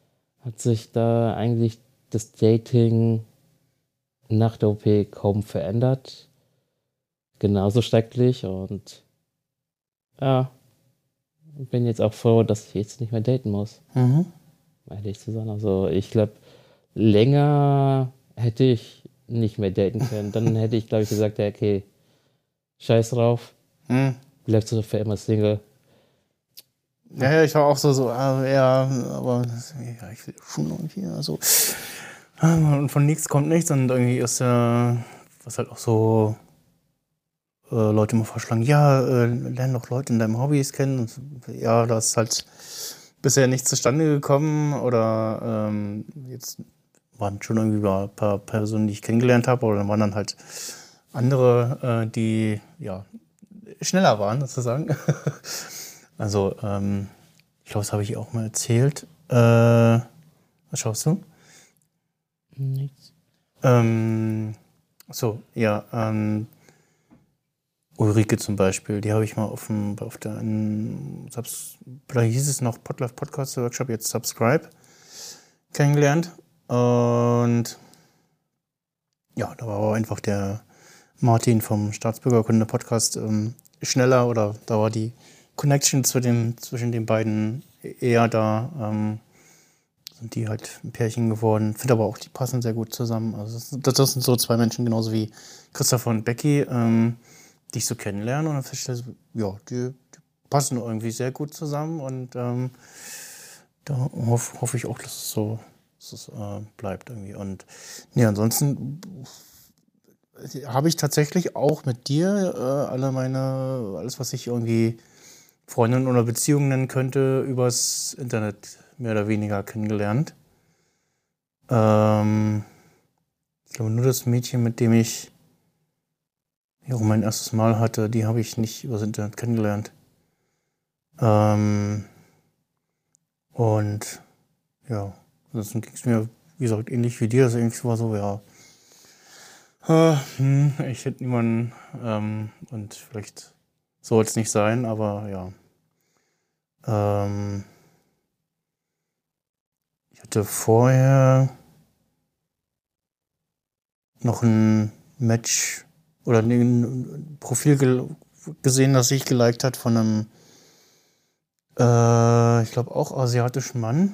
hat sich da eigentlich das Dating nach der O P kaum verändert. Genauso schrecklich und ja, bin jetzt auch froh, dass ich jetzt nicht mehr daten muss. Mhm. Ehrlich zu sein. Also ich glaube, länger hätte ich nicht mehr daten können. Dann hätte ich, glaube ich, gesagt, ja, okay, scheiß drauf, Mhm. bleibst du für immer Single. Ja, ja, ich war auch so, so, äh, ja, aber ja, ich will schon irgendwie, also und von nichts kommt nichts und irgendwie ist ja, äh, was halt auch so äh, Leute immer vorschlagen, ja, äh, lern doch Leute in deinem Hobbys kennen und ja, da ist halt bisher nichts zustande gekommen oder ähm, jetzt waren schon irgendwie ein paar Personen, die ich kennengelernt habe, oder dann waren dann halt andere, äh, die ja schneller waren, sozusagen. Also, ähm, ich glaube, das habe ich auch mal erzählt. Äh, was schaust du? Nichts. Ähm, so, ja, ähm, Ulrike zum Beispiel, die habe ich mal auf dem, auf der, um, Subs, da hieß es noch Podlife Podcast Workshop, jetzt Subscribe, kennengelernt. Und ja, da war einfach der Martin vom Staatsbürgerkunde Podcast ähm, schneller, oder da war die Connection zu dem, zwischen den beiden eher da. Ähm, sind die halt ein Pärchen geworden. Finde aber auch, die passen sehr gut zusammen. Also das, das sind so zwei Menschen, genauso wie Christopher und Becky, ähm, die ich so kennenlerne. Und dann feststelle ich, ja, die, die passen irgendwie sehr gut zusammen. Und ähm, da hoff, hoffe ich auch, dass es so dass es, äh, bleibt irgendwie. Und nee, ansonsten habe ich tatsächlich auch mit dir äh, alle meine, alles, was ich irgendwie Freundinnen oder Beziehungen nennen könnte, übers Internet mehr oder weniger kennengelernt. Ähm, ich glaube, nur das Mädchen, mit dem ich ja, auch mein erstes Mal hatte, die habe ich nicht übers Internet kennengelernt. Ähm, und ja, ansonsten ging es mir, wie gesagt, ähnlich wie dir. Das irgendwie war so, ja, äh, hm, ich hätte niemanden ähm, und vielleicht soll es nicht sein, aber ja. Ähm, ich hatte vorher noch ein Match oder ein Profil ge- gesehen, das sich geliked hat von einem, äh, ich glaube auch asiatischen Mann,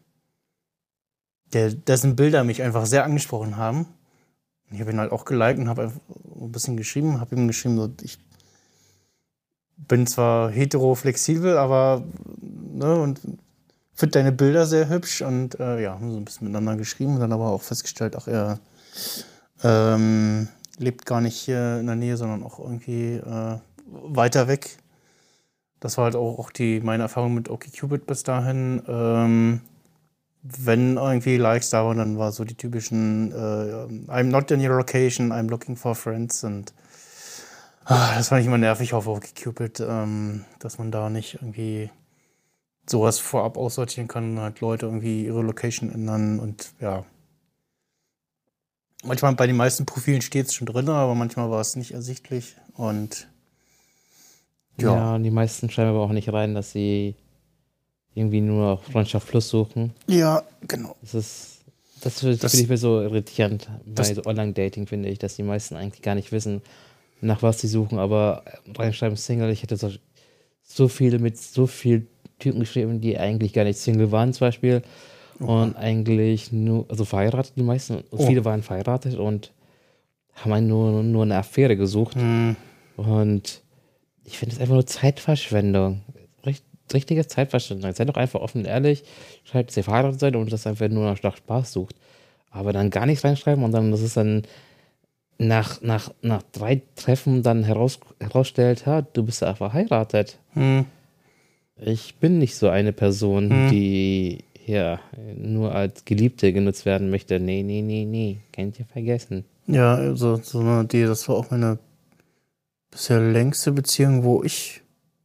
der, dessen Bilder mich einfach sehr angesprochen haben. Ich habe ihn halt auch geliked und habe einfach ein bisschen geschrieben, habe ihm geschrieben, so, ich bin zwar hetero-flexibel, aber ne, und finde deine Bilder sehr hübsch und äh, ja, haben so ein bisschen miteinander geschrieben und dann aber auch festgestellt, ach, er ähm, lebt gar nicht hier in der Nähe, sondern auch irgendwie äh, weiter weg. Das war halt auch, auch die, meine Erfahrung mit OkCupid bis dahin. Ähm, wenn irgendwie Likes da waren, dann war so die typischen äh, I'm not in your location, I'm looking for friends und ah, das fand ich immer nervig auf OkCupid, ähm, dass man da nicht irgendwie sowas vorab aussortieren kann, halt Leute irgendwie ihre Location ändern und ja. Manchmal bei den meisten Profilen steht es schon drin, aber manchmal war es nicht ersichtlich und ja. Ja, und die meisten schreiben aber auch nicht rein, dass sie irgendwie nur Freundschaft Plus suchen. Ja, genau. Das ist, das, das Das- finde ich mir so irritierend bei das- so Online-Dating, finde ich, dass die meisten eigentlich gar nicht wissen, nach was sie suchen, aber reinschreiben Single. Ich hätte so, so viele mit so vielen Typen geschrieben, die eigentlich gar nicht Single waren zum Beispiel und eigentlich nur, also verheiratet die meisten, und Oh. viele waren verheiratet und haben einen nur, nur eine Affäre gesucht Hm, und ich finde das einfach nur Zeitverschwendung. Richt, richtige Zeitverschwendung. Seid doch einfach offen und ehrlich, schreibt, dass ihr verheiratet seid und das einfach nur nach Spaß sucht. Aber dann gar nichts reinschreiben und dann, das ist dann nach, nach, nach drei Treffen dann heraus, herausstellt, ja, du bist ja verheiratet. hm, Ich bin nicht so eine Person, Hm. die ja nur als Geliebte genutzt werden möchte. Nee, nee, nee, nee. Könnt ihr vergessen. ja, also so eine Idee, das war auch meine bisher längste Beziehung, wo ich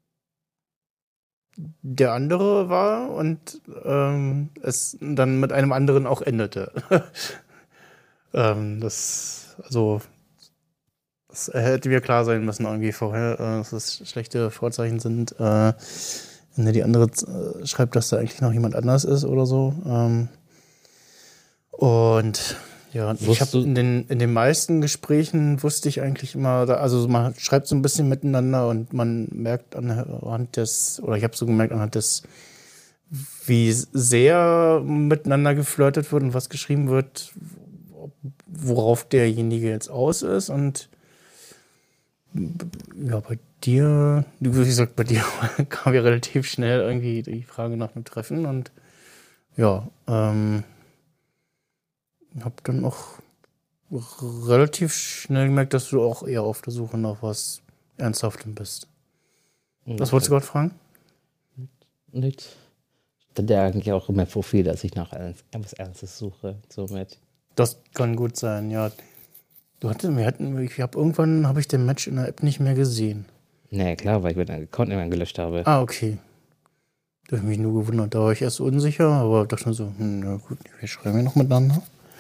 der andere war und ähm, es dann mit einem anderen auch endete. ähm, das, also, das hätte mir klar sein müssen irgendwie vorher, äh, dass das schlechte Vorzeichen sind. Äh, wenn die andere äh, schreibt, dass da eigentlich noch jemand anders ist oder so. Ähm, Und ja, ich Wusstest habe du- in den, in den meisten Gesprächen wusste ich eigentlich immer, da- also man schreibt so ein bisschen miteinander und man merkt anhand des, oder ich habe so gemerkt anhand des, wie sehr miteinander geflirtet wird und was geschrieben wird, worauf derjenige jetzt aus ist. Und ja, bei dir, wie gesagt, bei dir kam ja relativ schnell irgendwie die Frage nach einem Treffen und ja, ähm, hab dann auch relativ schnell gemerkt, dass du auch eher auf der Suche nach was Ernsthaftem bist. Was wolltest du gerade fragen? Nicht. Stand ja eigentlich auch in meinem Profil, dass ich nach etwas Ernstes suche. Somit. Das kann gut sein, ja. Du hattest, wir hatten, ich habe irgendwann habe ich den Match in der App nicht mehr gesehen. Nee, klar, weil ich meinen Account immer gelöscht habe. Ah, okay. Da habe ich mich nur gewundert, da war ich erst unsicher, aber dachte mir so, hm, na gut, wir schreiben ja noch miteinander.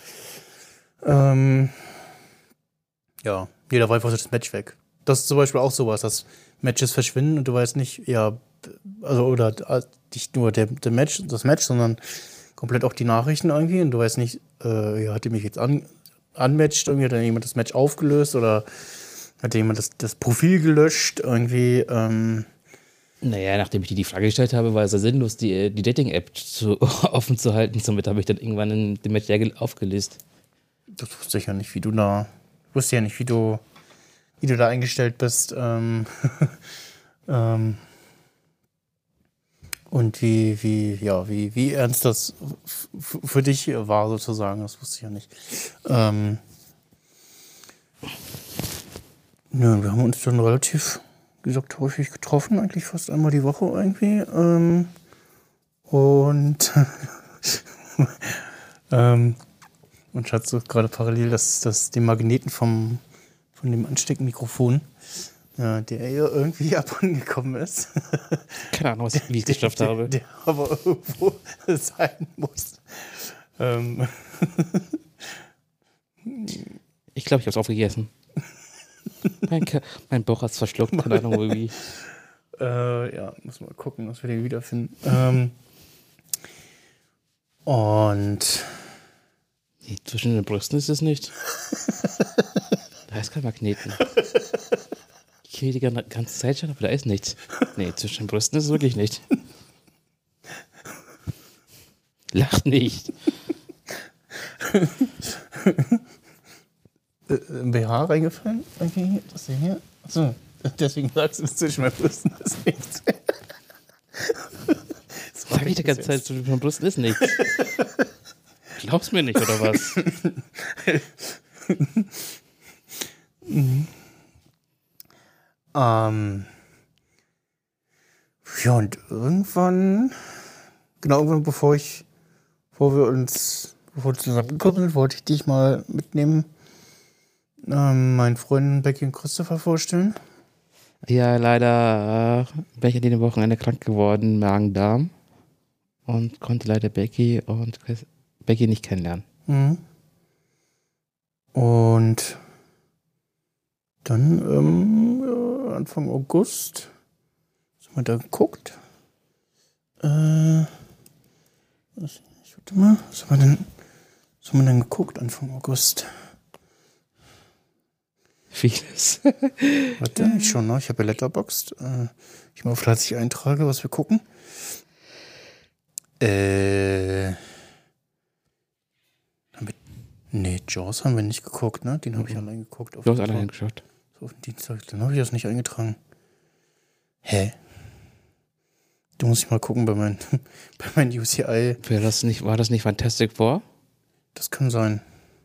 Ähm, ja, jeder weiß, was ist das Match weg. Das ist zum Beispiel auch sowas, dass Matches verschwinden und du weißt nicht, ja, also oder nicht nur der, der Match, das Match, sondern komplett auch die Nachrichten irgendwie und du weißt nicht, äh, ja, hat die mich jetzt an, anmatcht, irgendwie hat dann jemand das Match aufgelöst oder hat jemand das, das Profil gelöscht, irgendwie, ähm, Naja, nachdem ich dir die Frage gestellt habe, war es ja sinnlos, die, die Dating-App zu, offen zu halten. Somit habe ich dann irgendwann in, den Match ja gel- aufgelöst. das wusste ich ja nicht, wie du da, ich wusste ja nicht, wie du, wie du da eingestellt bist, ähm, ähm, und wie, wie, ja, wie, wie ernst das f- f- für dich war sozusagen, das wusste ich ja nicht. Ähm, ja, wir haben uns dann relativ, wie gesagt, häufig getroffen, eigentlich fast einmal die Woche irgendwie. Ähm, und ähm, und Schatz sucht gerade parallel das, das, den Magneten vom, von dem Ansteckmikrofon, ja, der ja irgendwie abhandengekommen ist. Keine Ahnung, was ich, wie ich es geschafft der, habe. Der, der aber irgendwo sein muss. Ähm, Ich glaube, ich habe es aufgegessen. mein, Ke- mein Bauch hat es verschluckt. Keine Ahnung, irgendwie. äh, ja, muss mal gucken, dass wir den wiederfinden. Ähm, und Nee, zwischen den Brüsten ist es nicht. Da ist kein Magneten. Ich kriege die gan- ganze Zeit schon, aber da ist nichts. Nee, zwischen den Brüsten ist es wirklich nicht. Lach nicht. äh, ein B H reingefallen? Okay, das hier. Achso, deswegen sagst du, es zwischen meinen Brüsten ist nichts. Sag ich die ganze Zeit, zwischen den Brüsten ist nichts. Glaubst mir nicht, oder was? Ähm, ja, und irgendwann, genau irgendwann bevor ich, bevor wir uns, bevor wir zusammengekommen sind, wollte ich dich mal mitnehmen, ähm, meinen Freunden Becky und Christopher vorstellen. Ja, leider äh, bin ich an dem Wochenende krank geworden, Magen-Darm. Und konnte leider Becky und Chris, Becky nicht kennenlernen. Mhm. Und dann ähm, ja, Anfang August haben wir da geguckt. Äh, was, ich warte mal, was haben wir denn, was haben wir denn geguckt Anfang August? Vieles. Warte, ich schon, ne? Ich habe ja Letterboxd. Äh, ich mal fleißig eintrage, was wir gucken. Äh. Haben wir, nee, Jaws haben wir nicht geguckt, ne? Den habe ich allein geguckt. Auf Du hast den- alleine geschaut. Auf den Dienstag, dann habe ich das nicht eingetragen. Hä? Du musst ich mal gucken bei meinen, bei meinen U C I. War das nicht, war das nicht Fantastic Four? Das kann sein.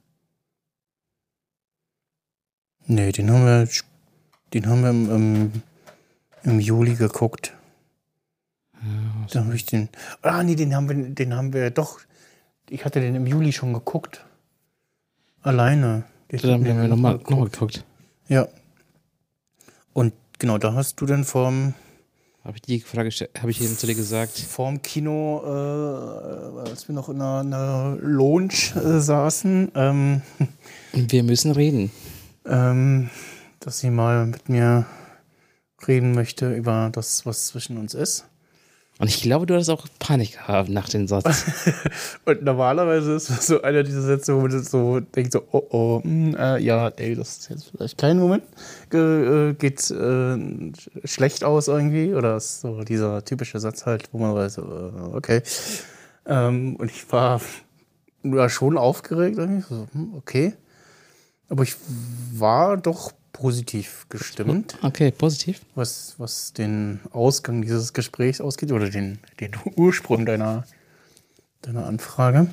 Nee, den haben wir, den haben wir im, im, im Juli geguckt. Ja, Da habe ich den. Ah, nee, den haben wir, den haben wir doch. Ich hatte den im Juli schon geguckt. Alleine. Den dann haben den wir nochmal noch mal geguckt. Ja. Und genau, da hast du dann vorm, Habe ich die Frage gestellt, habe ich eben zu dir gesagt. vorm Kino, äh, als wir noch in einer, einer Lounge äh, saßen, ähm, Wir müssen reden. ähm, dass sie mal mit mir reden möchte über das, was zwischen uns ist. Und ich glaube, du hast auch Panik gehabt nach dem Satz. Und normalerweise ist das so einer dieser Sätze, wo man so denkt, so, oh, oh, mh, äh, ja, ey, das ist jetzt vielleicht kein Moment, ge, äh, geht äh, schlecht aus irgendwie. Oder ist so dieser typische Satz halt, wo man weiß, äh, okay. Ähm, und ich war ja schon aufgeregt irgendwie, so, hm, okay. Aber ich war doch positiv gestimmt. Okay, positiv. Was, was den Ausgang dieses Gesprächs ausgeht oder den, den Ursprung deiner, deiner Anfrage.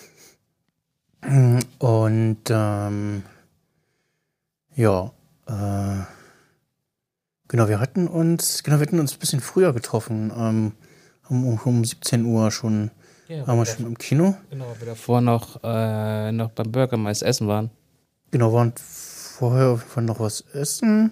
Und ähm, ja, äh, genau, wir hatten uns, genau, wir hatten uns ein bisschen früher getroffen, ähm, um, um siebzehn Uhr schon, Ja, waren wir schon im Kino. Genau, weil wir davor noch, äh, noch beim Bürgermeister essen waren. Genau, waren vorher auf jeden Fall noch was essen.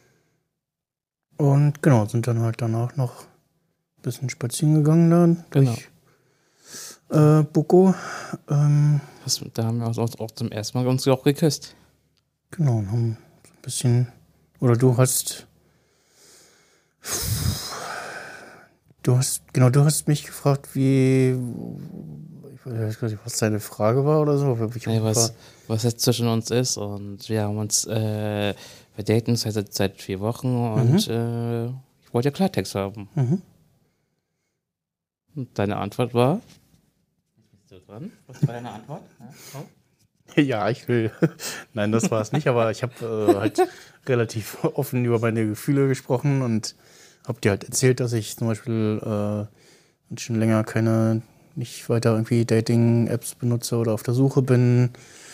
Und genau, sind dann halt danach noch ein bisschen spazieren gegangen dann. Genau. Durch äh, Buko. Ähm, Das, da haben wir uns auch, auch zum ersten Mal uns auch geküsst. genau, und haben so ein bisschen. Oder du hast. Du hast. Genau, du hast mich gefragt, wie. Ich weiß nicht, was deine Frage war oder so. Ich Nee, was, was jetzt zwischen uns ist. Und wir haben uns. Äh, wir daten seit, seit vier Wochen und mhm. äh, ich wollte ja Klartext haben. Mhm. Und deine Antwort war? Bist du dran? Was war deine Antwort? Ja, oh. Ja, ich will. Nein, das war es nicht, aber ich habe äh, halt relativ offen über meine Gefühle gesprochen und habe dir halt erzählt, dass ich zum Beispiel äh, schon länger keine, nicht weiter irgendwie Dating-Apps benutze oder auf der Suche bin.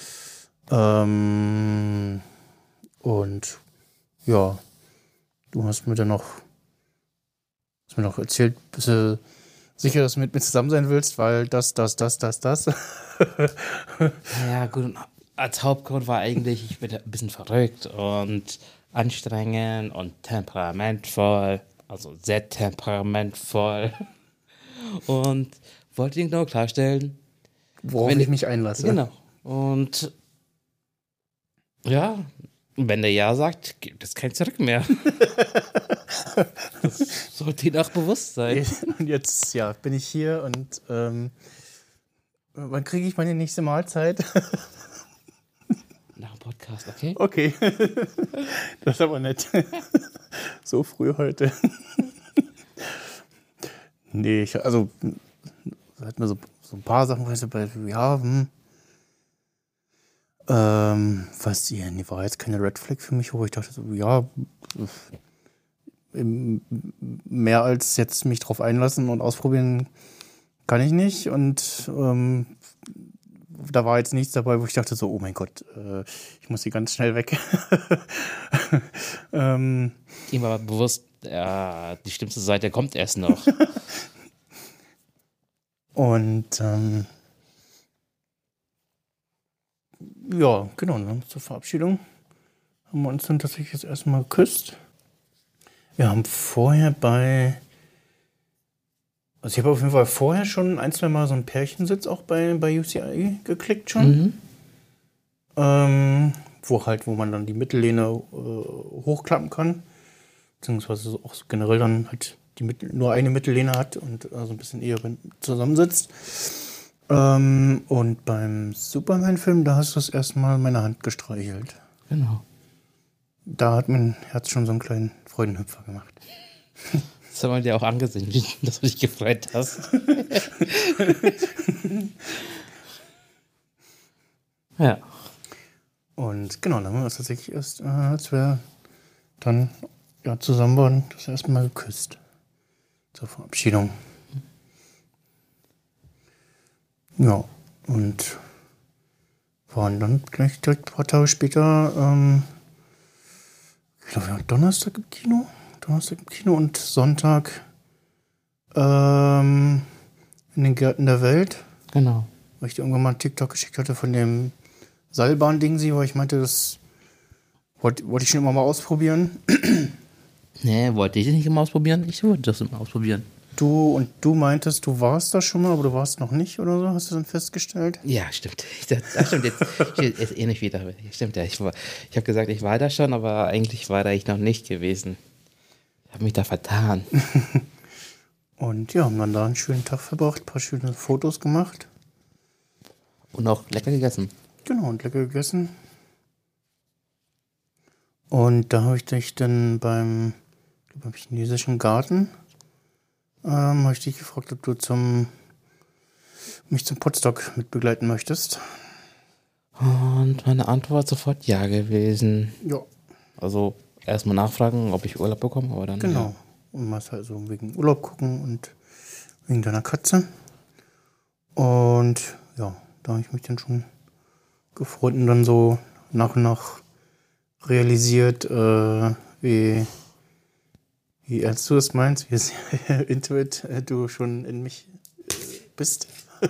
Ähm, und ja, du hast mir dann noch, hast mir noch erzählt, bist du sicher, dass du mit mir zusammen sein willst, weil das, das, das, das, das. Ja, gut. Als Hauptgrund war eigentlich, ich bin ein bisschen verrückt und anstrengend und temperamentvoll. Also sehr temperamentvoll. Und wollte Ihnen genau klarstellen, worauf ich mich einlasse. Genau. Und ja, wenn der Ja sagt, gibt es kein Zurück mehr. Das sollte Ihnen auch bewusst sein. Und jetzt, ja, bin ich hier und ähm, wann kriege ich meine nächste Mahlzeit? Nach dem Podcast, okay? Okay. Das ist aber nett. So früh heute. Nee, ich, also, da hatten wir so, so ein paar Sachen, weißt du, bei, ja, hm. Ähm, was, ja, nee, war jetzt keine Red Flag für mich, wo ich dachte, so, ja, mehr als jetzt mich drauf einlassen und ausprobieren kann ich nicht. Und ähm, da war jetzt nichts dabei, wo ich dachte so, oh mein Gott, äh, ich muss hier ganz schnell weg. ähm, Ihm war bewusst, ja, die schlimmste Seite kommt erst noch. Und ähm, ja, genau, ne, zur Verabschiedung haben wir uns dann tatsächlich das erste Mal geküsst. Wir haben vorher bei, also ich habe auf jeden Fall vorher schon ein, zwei Mal so einen Pärchensitz auch bei, bei U C I geklickt schon. Mhm. Ähm, wo halt, wo man dann die Mittellehne äh, hochklappen kann. Beziehungsweise auch so generell dann halt die Mittel, nur eine Mittellehne hat und also ein bisschen eher zusammensitzt. Ähm, und beim Superman-Film, da hast du das erste Mal meine Hand gestreichelt. Genau. Da hat mein Herz schon so einen kleinen Freudenhüpfer gemacht. Das haben wir dir auch angesehen, dass du dich gefreut hast. Ja. Und genau, dann haben wir uns tatsächlich erst, äh, als wir dann ja, zusammen waren, das erste Mal geküsst. Zur Verabschiedung. Ja, und waren dann gleich direkt ein paar Tage später, ähm, ich glaube, ja, Donnerstag im Kino. Donnerstag im Kino und Sonntag ähm, in den Gärten der Welt. Genau. Weil ich dir irgendwann mal einen TikTok geschickt hatte von dem Seilbahn-Ding, weil ich meinte, das wollte wollt ich schon immer mal ausprobieren. Nee, wollte ich nicht immer ausprobieren? Ich wollte das immer ausprobieren. Du und du meintest, du warst da schon mal, aber du warst noch nicht oder so, hast du dann festgestellt? Ja, stimmt. Das stimmt jetzt, jetzt ähnlich wieder. Stimmt ja. Ich, ich habe gesagt, ich war da schon, aber eigentlich war da ich noch nicht gewesen. Ich habe mich da vertan. Und ja, haben dann da einen schönen Tag verbracht, ein paar schöne Fotos gemacht. Und auch lecker gegessen. Genau, und lecker gegessen. Und da habe ich dich dann beim, beim chinesischen Garten, ähm, habe ich dich gefragt, ob du zum, mich zum Podstock mitbegleiten möchtest. Und meine Antwort war sofort ja gewesen. Ja. Also erstmal nachfragen, ob ich Urlaub bekomme, aber dann. Genau. Ja. Und mal halt so wegen Urlaub gucken und wegen deiner Katze. Und ja, da habe ich mich dann schon gefreut und dann so nach und nach realisiert, äh, wie, wie ernst du es meinst, wie sehr intuit äh, du schon in mich äh, bist.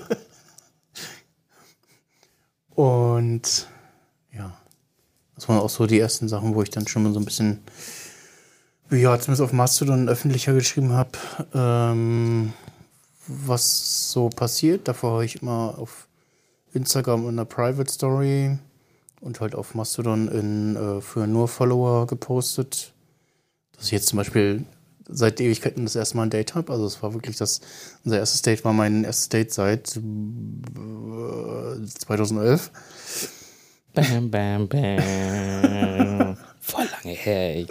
Und ja, das waren auch so die ersten Sachen, wo ich dann schon mal so ein bisschen, ja, zumindest auf Mastodon öffentlicher geschrieben habe, ähm, was so passiert. Davor habe ich immer auf Instagram in einer Private Story und halt auf Mastodon in, äh, für nur Follower gepostet. Dass ich jetzt zum Beispiel seit Ewigkeiten das erste Mal ein Date habe. Also es war wirklich das, unser erstes Date war mein erstes Date seit äh, zweitausendelf. Bam, bam, bam. Voll lange her, ey.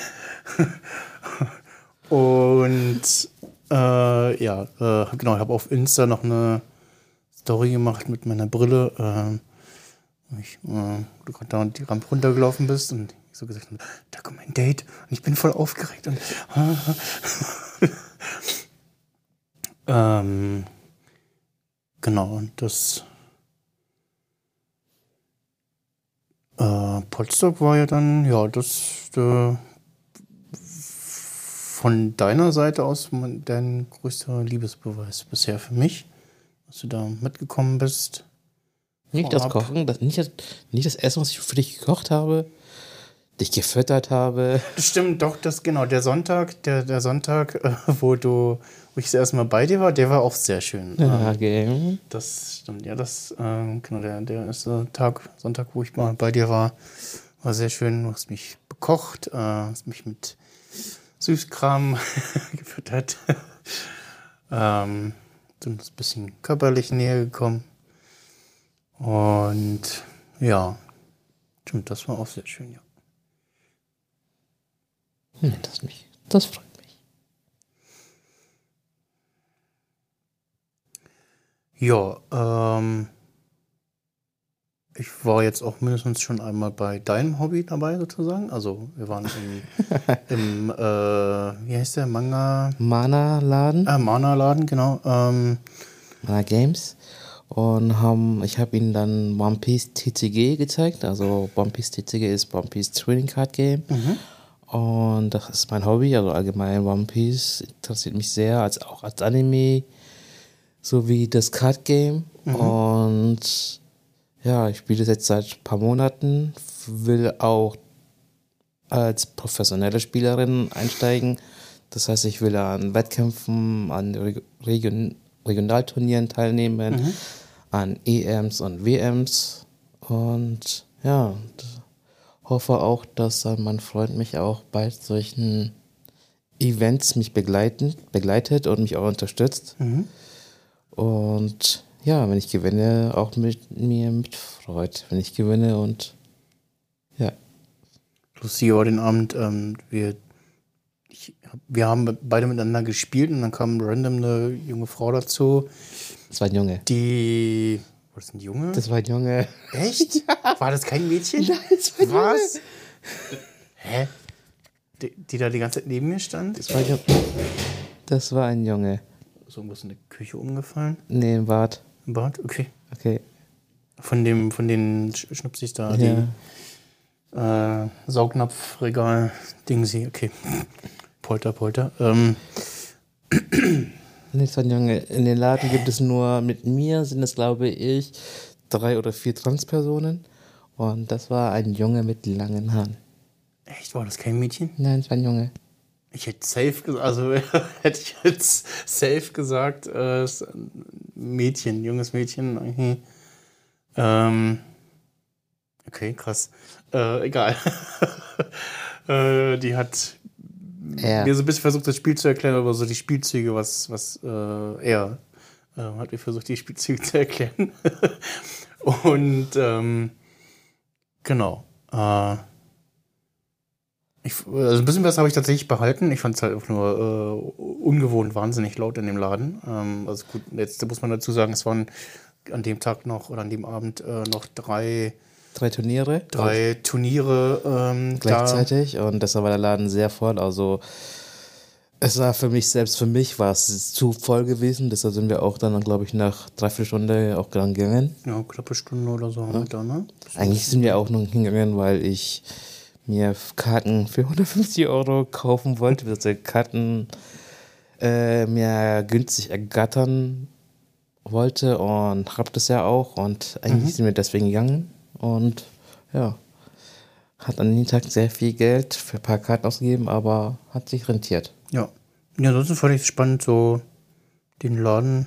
Und äh, ja, äh, genau, ich habe auf Insta noch eine Story gemacht mit meiner Brille. Äh, ich, äh, wo du gerade da die Rampe runtergelaufen bist und ich so gesagt habe, da kommt mein Date und ich bin voll aufgeregt. Und, ähm, genau, und das äh, Podstock war ja dann, ja, das äh, von deiner Seite aus dein größter Liebesbeweis bisher für mich, dass du da mitgekommen bist. Nicht das Kochen, das, nicht, das, nicht das Essen, was ich für dich gekocht habe, dich gefüttert habe. Das stimmt, doch, das genau. Der Sonntag, der, der Sonntag, äh, wo du, wo ich das erste Mal bei dir war, der war auch sehr schön. Ja, ähm, okay. Das stimmt, ja, das, äh, genau, der, der erste Tag, Sonntag, wo ich mal bei dir war, war sehr schön. Du hast mich bekocht, äh, hast mich mit Süßkram gefüttert. ähm, sind uns ein bisschen körperlich näher gekommen. Und ja, stimmt, das war auch sehr schön, ja. Hm, das, mich, das freut mich. Ja, ähm, ich war jetzt auch mindestens schon einmal bei deinem Hobby dabei, sozusagen. Also wir waren im, im äh, wie heißt der, Manga? Mana-Laden. Ah, Mana-Laden, genau. Ähm, Mana Games. Und haben, ich habe ihnen dann One Piece T C G gezeigt. Also One Piece T C G ist One Piece Trading Card Game. mhm. Und das ist mein Hobby, also allgemein One Piece interessiert mich sehr, als auch als Anime, sowie das Card Game. Mhm. Und ja, ich spiele das jetzt seit ein paar Monaten, will auch als professionelle Spielerin einsteigen. Das heißt, ich will an Wettkämpfen, an Region, Regionalturnieren teilnehmen, Mhm. an E Ms und W Ms. Und ja, hoffe auch, dass äh, mein Freund mich auch bei solchen Events mich begleiten, begleitet und mich auch unterstützt. Mhm. Und ja, wenn ich gewinne, auch mit mir mitfreut, wenn ich gewinne und ja. Lustig war den Abend, ähm, wir, ich, wir haben beide miteinander gespielt und dann kam random eine junge Frau dazu, Das war ein Junge. die, war das ein Junge? Das war ein Junge. Echt? War das kein Mädchen? Nein, das war ein Was? Junge. Hä? Die, die da die ganze Zeit neben mir stand? Das war ein Junge. Das war ein Junge. Ist irgendwas in der Küche umgefallen? Nee, im Bad. Im Bad? Okay. Okay. Von dem, von den Sch- Schnupsis da, Ja. die äh, Saugnapfregal-Dingsi. Okay. Polter, Polter. Ähm, Nee, das war ein Junge. In den Laden gibt es nur, mit mir sind es, glaube ich, drei oder vier Transpersonen. Und das war ein Junge mit langen Haaren. echt, war das kein Mädchen? Nein, es war ein Junge. Ich hätte safe gesagt, also hätte ich jetzt safe gesagt, äh, es ist ein Mädchen, junges Mädchen. Okay, ähm, okay krass. Äh, egal. äh, die hat Ja. mir so ein bisschen versucht, das Spiel zu erklären, aber so die Spielzüge, was, was äh, er äh, hat mir versucht, die Spielzüge zu erklären. Und ähm, genau. Äh, ich, also ein bisschen was habe ich tatsächlich behalten. Ich fand es halt einfach nur äh, ungewohnt wahnsinnig laut in dem Laden. Ähm, also gut, jetzt muss man dazu sagen, es waren an dem Tag noch oder an dem Abend äh, noch drei, Drei Turniere. drei Turniere ähm, Gleichzeitig. Da. Und deshalb war der Laden sehr voll. Also es war für mich, selbst für mich war es zu voll gewesen. Deshalb sind wir auch dann, glaube ich, nach dreiviertel Stunde auch dann gegangen. Ja, knappe Stunde oder so haben wir da, ne? Eigentlich sind wir auch noch hingegangen, weil ich mir Karten für hundertfünfzig Euro kaufen wollte, also Karten äh, mir günstig ergattern wollte und hab das ja auch und eigentlich Mhm. sind wir deswegen gegangen und ja, hat an dem Tag sehr viel Geld für ein paar Karten ausgegeben, aber hat sich rentiert. Ja. Ja, ansonsten fand ich es spannend, so den Laden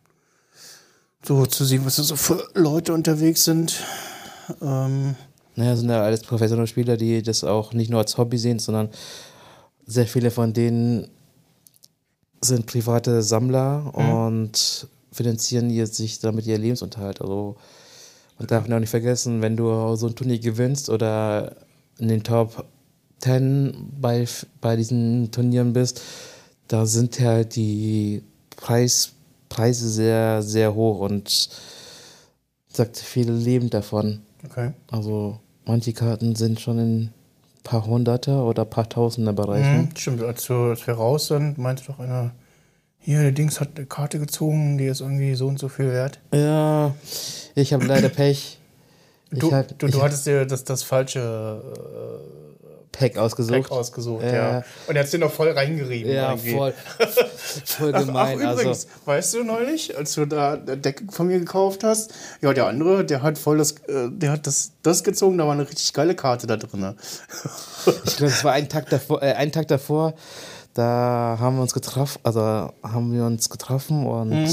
so zu sehen, was da so für Leute unterwegs sind. Ähm, Naja, sind ja alles professionelle Spieler, die das auch nicht nur als Hobby sehen, sondern sehr viele von denen sind private Sammler Mhm. und finanzieren ihr, sich damit ihr Lebensunterhalt. Also man darf auch nicht vergessen, wenn du so ein Turnier gewinnst oder in den Top zehn bei, bei diesen Turnieren bist, da sind halt die Preis, Preise sehr, sehr hoch und sagt, viele leben davon. okay. Also manche Karten sind schon in paar Hunderter oder paar Tausender Bereichen. Mhm, stimmt, als wir, als wir raus sind, meinte doch einer, hier, der Dings hat eine Karte gezogen, die ist irgendwie so und so viel wert. Ja, ich habe leider Pech. Ich Du, hab, du, ich du hattest dir das, das falsche Pack äh, ausgesucht. Pack ausgesucht, Ja. ja. Und er hat es dir noch voll reingerieben. Ja, irgendwie. voll, voll Ach, gemein. ach, übrigens, Also, weißt du neulich, als du da eine Decke von mir gekauft hast, ja, der andere, der hat voll das, äh, der hat das, das gezogen, da war eine richtig geile Karte da drin. ich glaube, es war ein Tag davor, äh, ein Tag davor, da haben wir uns getroffen, also haben wir uns getroffen und Mhm.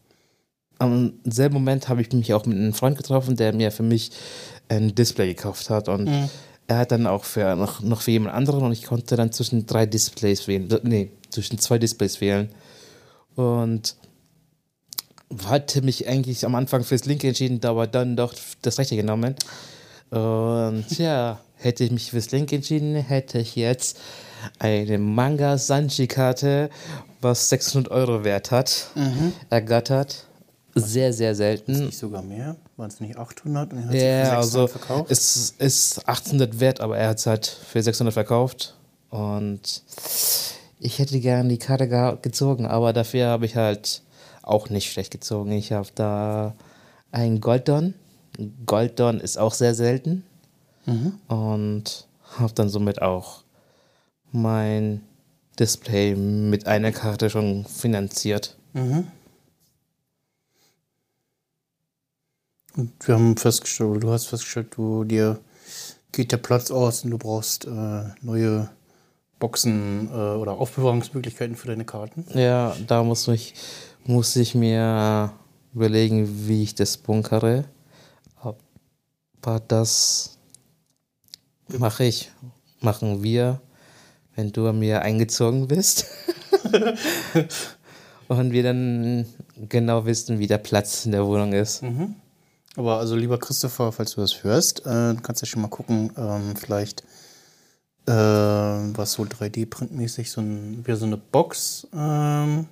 am selben Moment habe ich mich auch mit einem Freund getroffen, der mir für mich ein Display gekauft hat und Mhm. er hat dann auch für noch, noch für jemand anderen und ich konnte dann zwischen drei Displays wählen, nee, zwischen zwei Displays wählen und hatte mich eigentlich am Anfang fürs linke entschieden, aber dann doch das rechte genommen und ja, hätte ich mich fürs linke entschieden, hätte ich jetzt eine Manga Sanji Karte, was sechshundert Euro wert hat, Mhm. ergattert. Sehr, sehr selten. Nicht sogar mehr? Waren es nicht achthundert? Und er hat sie für Ja, also sechshundert verkauft? es ist achtzehnhundert wert, aber er hat es halt für sechshundert verkauft. Und ich hätte gerne die Karte ge gezogen, aber dafür habe ich halt auch nicht schlecht gezogen. Ich habe da einen Golddon. Golddon ist auch sehr selten. Mhm. Und habe dann somit auch mein Display mit einer Karte schon finanziert. Mhm. Und wir haben festgestellt, oder du hast festgestellt, du, dir geht der Platz aus und du brauchst äh, neue Boxen äh, oder Aufbewahrungsmöglichkeiten für deine Karten. Ja, da muss ich, muss ich mir überlegen, wie ich das bunkere. Aber das mache ich, machen wir, wenn du an mir eingezogen bist. Und wir dann genau wissen, wie der Platz in der Wohnung ist. Mhm. Aber also lieber Christopher, falls du das hörst, äh, kannst du ja schon mal gucken, ähm, vielleicht äh, was so drei D-Printmäßig, so ein, wie so eine Box ähm,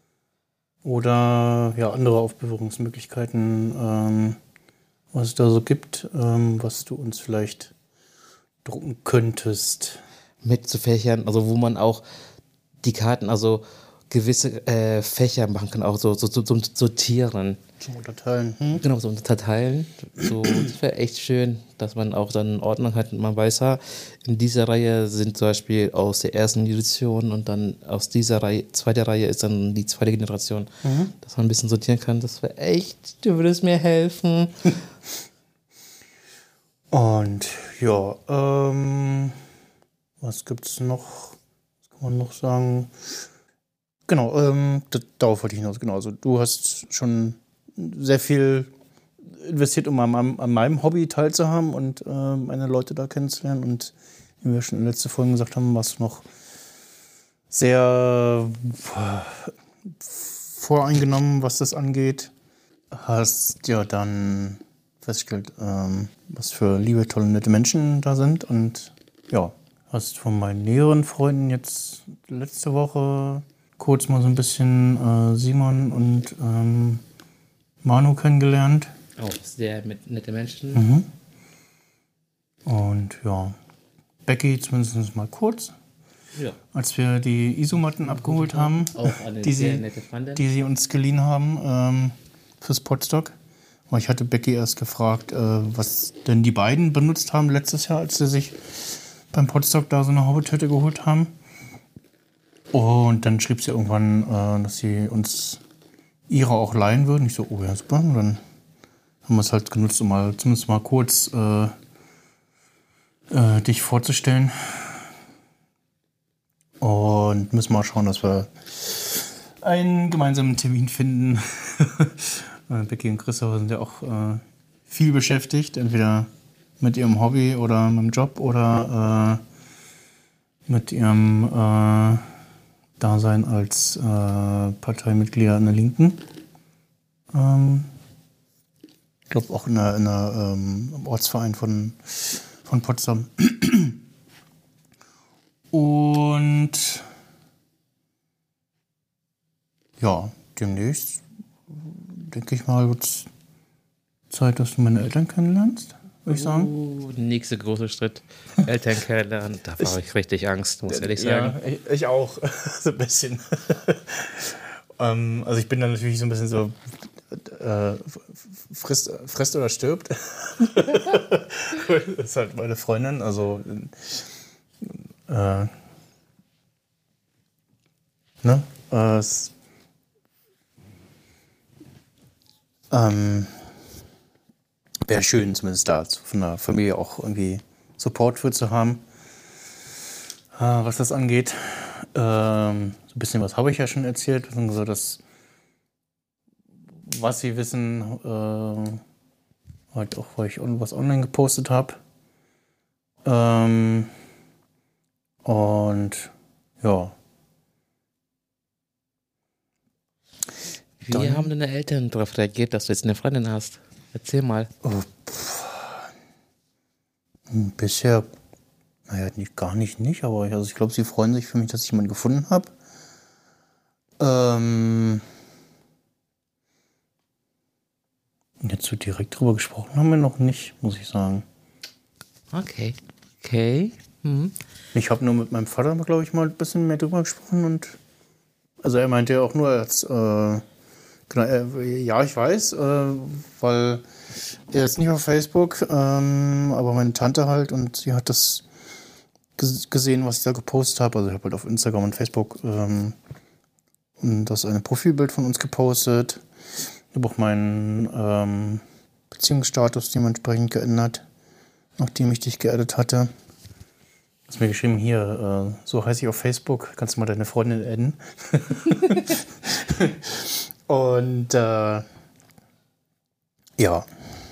oder ja andere Aufbewahrungsmöglichkeiten, ähm, was es da so gibt, ähm, was du uns vielleicht drucken könntest. Mit zu Fächern, also wo man auch die Karten, also gewisse äh, Fächer machen kann, auch so, so, so zum Sortieren. Zum Unterteilen. Hm? Genau, so unterteilen. So, das wäre echt schön, dass man auch dann Ordnung hat und man weiß, ja, in dieser Reihe sind zum Beispiel aus der ersten Edition und dann aus dieser Reihe, zweite Reihe ist dann die zweite Generation, Mhm. dass man ein bisschen sortieren kann. Das wäre echt, du würdest mir helfen. Und ja, ähm, was gibt's noch? Was kann man noch sagen? Genau, ähm, das, darauf wollte ich hinaus. Genau, also du hast schon sehr viel investiert, um an, meinem- an meinem Hobby teilzuhaben und äh, meine Leute da kennenzulernen. Und wie wir schon in den letzten Folgen gesagt haben, warst du noch sehr äh, voreingenommen, was das angeht. Hast ja dann festgestellt, ähm, was für liebe, tolle, nette Menschen da sind. Und ja, hast von meinen näheren Freunden jetzt letzte Woche kurz mal so ein bisschen äh, Simon und ähm, Manu kennengelernt. Auch sehr mit nette Menschen. Mhm. Und ja, Becky zumindest mal kurz. Ja. Als wir die Isomatten abgeholt haben, Auch eine die, sehr sie, nette Freundin. die sie uns geliehen haben ähm, fürs Podstock. Aber ich hatte Becky erst gefragt, äh, was denn die beiden benutzt haben letztes Jahr, als sie sich beim Podstock da so eine Hobbithütte geholt haben. Und dann schrieb sie irgendwann, äh, dass sie uns ihre auch leihen würden. Ich so, oh ja, super. Und dann haben wir es halt genutzt, um mal zumindest mal kurz äh, äh, dich vorzustellen. Und müssen mal schauen, dass wir einen gemeinsamen Termin finden. Becky und Christopher sind ja auch äh, viel beschäftigt, entweder mit ihrem Hobby oder mit dem Job oder äh, mit ihrem äh, Dasein als äh, Parteimitglieder in der Linken. Ähm, ich glaube auch in der, in der, ähm, im Ortsverein von, von Potsdam. Und ja, demnächst denke ich mal, wird es Zeit, dass du meine Eltern kennenlernst, würde ich sagen. Uh, nächste große Schritt. Eltern kennenlernen, da habe ich richtig Angst, muss ehrlich sagen. Ja, ich, ich auch, so ein bisschen. ähm, also ich bin dann natürlich so ein bisschen so, äh, frisst, frisst oder stirbt. Das ist halt meine Freundin, also äh, ne, äh, es, ähm, wäre schön, zumindest da von der Familie auch irgendwie Support für zu haben, äh, was das angeht. Ähm, so ein bisschen was habe ich ja schon erzählt, so das, was sie wissen, äh, halt auch, weil ich was online gepostet habe. Ähm, und ja. Wie Dann, haben deine Eltern darauf reagiert, dass du jetzt eine Freundin hast? Erzähl mal. Oh, bisher, naja, nicht, gar nicht, nicht, aber also ich glaube, sie freuen sich für mich, dass ich jemanden gefunden habe. Ähm, jetzt so direkt drüber gesprochen haben wir noch nicht, muss ich sagen. Okay. Okay. Mhm. Ich habe nur mit meinem Vater, glaube ich, mal ein bisschen mehr drüber gesprochen und also er meinte ja auch nur, als, äh, genau, äh, ja, ich weiß, äh, weil er ist nicht auf Facebook, ähm, aber meine Tante halt und sie hat das g- gesehen, was ich da gepostet habe. Also ich habe halt auf Instagram und Facebook ähm, das eine Profilbild von uns gepostet. Ich habe auch meinen ähm, Beziehungsstatus dementsprechend geändert, nachdem ich dich geaddet hatte. Du hast mir geschrieben, hier, äh, so heiße ich auf Facebook, kannst du mal deine Freundin adden? Und äh, ja.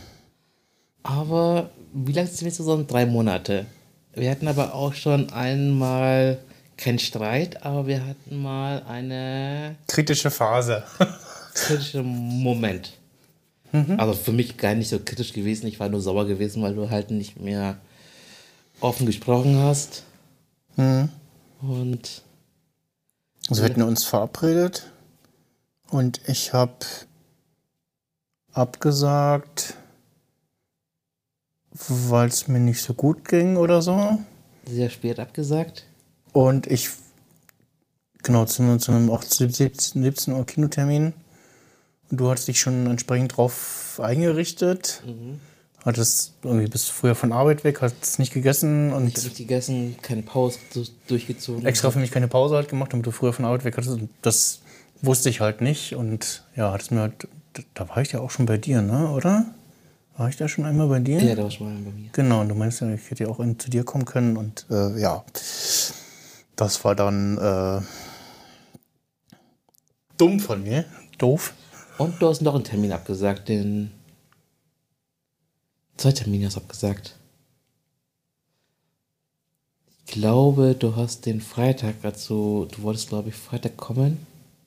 Aber wie lange sind wir zusammen? Drei Monate. Wir hatten aber auch schon einmal keinen Streit, aber wir hatten mal eine Kritische Phase. kritische Moment. Mhm. Also für mich gar nicht so kritisch gewesen. Ich war nur sauer gewesen, weil du halt nicht mehr offen gesprochen hast. Mhm. Und Also wir hatten uns verabredet und ich habe abgesagt, weil es mir nicht so gut ging oder so. sehr spät abgesagt. Und ich, genau, zu, einem- zu einem auch siebzehn Uhr Kinotermin. Und du hattest dich schon entsprechend drauf eingerichtet. Mhm. Hattest irgendwie bis früher von Arbeit weg, hattest nicht gegessen Ich habe und nicht gegessen, keine Pause so durchgezogen. extra für mich keine Pause halt gemacht, damit du früher von Arbeit weg hattest. Und das wusste ich halt nicht. Und ja, hattest mir halt, da war ich ja auch schon bei dir, ne, oder? War ich da schon einmal bei dir? Ja, da war schon mal bei mir. Genau, und du meinst ja, ich hätte ja auch in, zu dir kommen können. Und äh, ja, das war dann äh, dumm von mir. Doof. Und du hast noch einen Termin abgesagt, den. Zwei Termine hast du abgesagt. glaube, du hast den Freitag, also du wolltest, glaube ich, Freitag kommen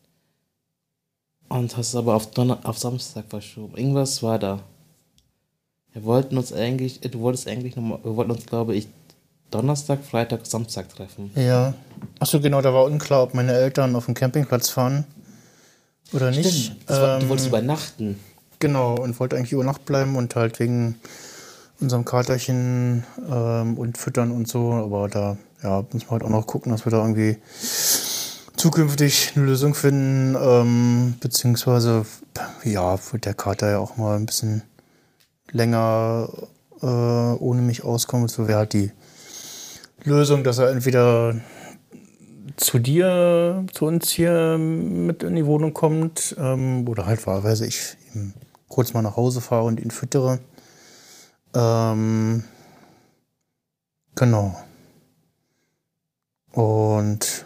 und hast es aber auf, Donner auf Samstag verschoben. Irgendwas war da. Wir wollten uns eigentlich, du wolltest eigentlich nochmal, wir wollten uns, glaube ich, Donnerstag, Freitag, Samstag treffen. Ja. Achso, genau, da war unklar, ob meine Eltern auf dem Campingplatz fahren oder nicht. Stimmt, das war, ähm, du wolltest übernachten. Genau, und wollte eigentlich über Nacht bleiben und halt wegen unserem Katerchen ähm, und Füttern und so. Aber da ja, müssen wir halt auch noch gucken, dass wir da irgendwie zukünftig eine Lösung finden. Ähm, beziehungsweise, ja, wird der Kater ja auch mal ein bisschen länger äh, ohne mich auskommen. So wäre halt die Lösung, dass er entweder zu dir, zu uns hier mit in die Wohnung kommt ähm, oder halt wahlweise ich ihm kurz mal nach Hause fahre und ihn füttere. Ähm, genau. Und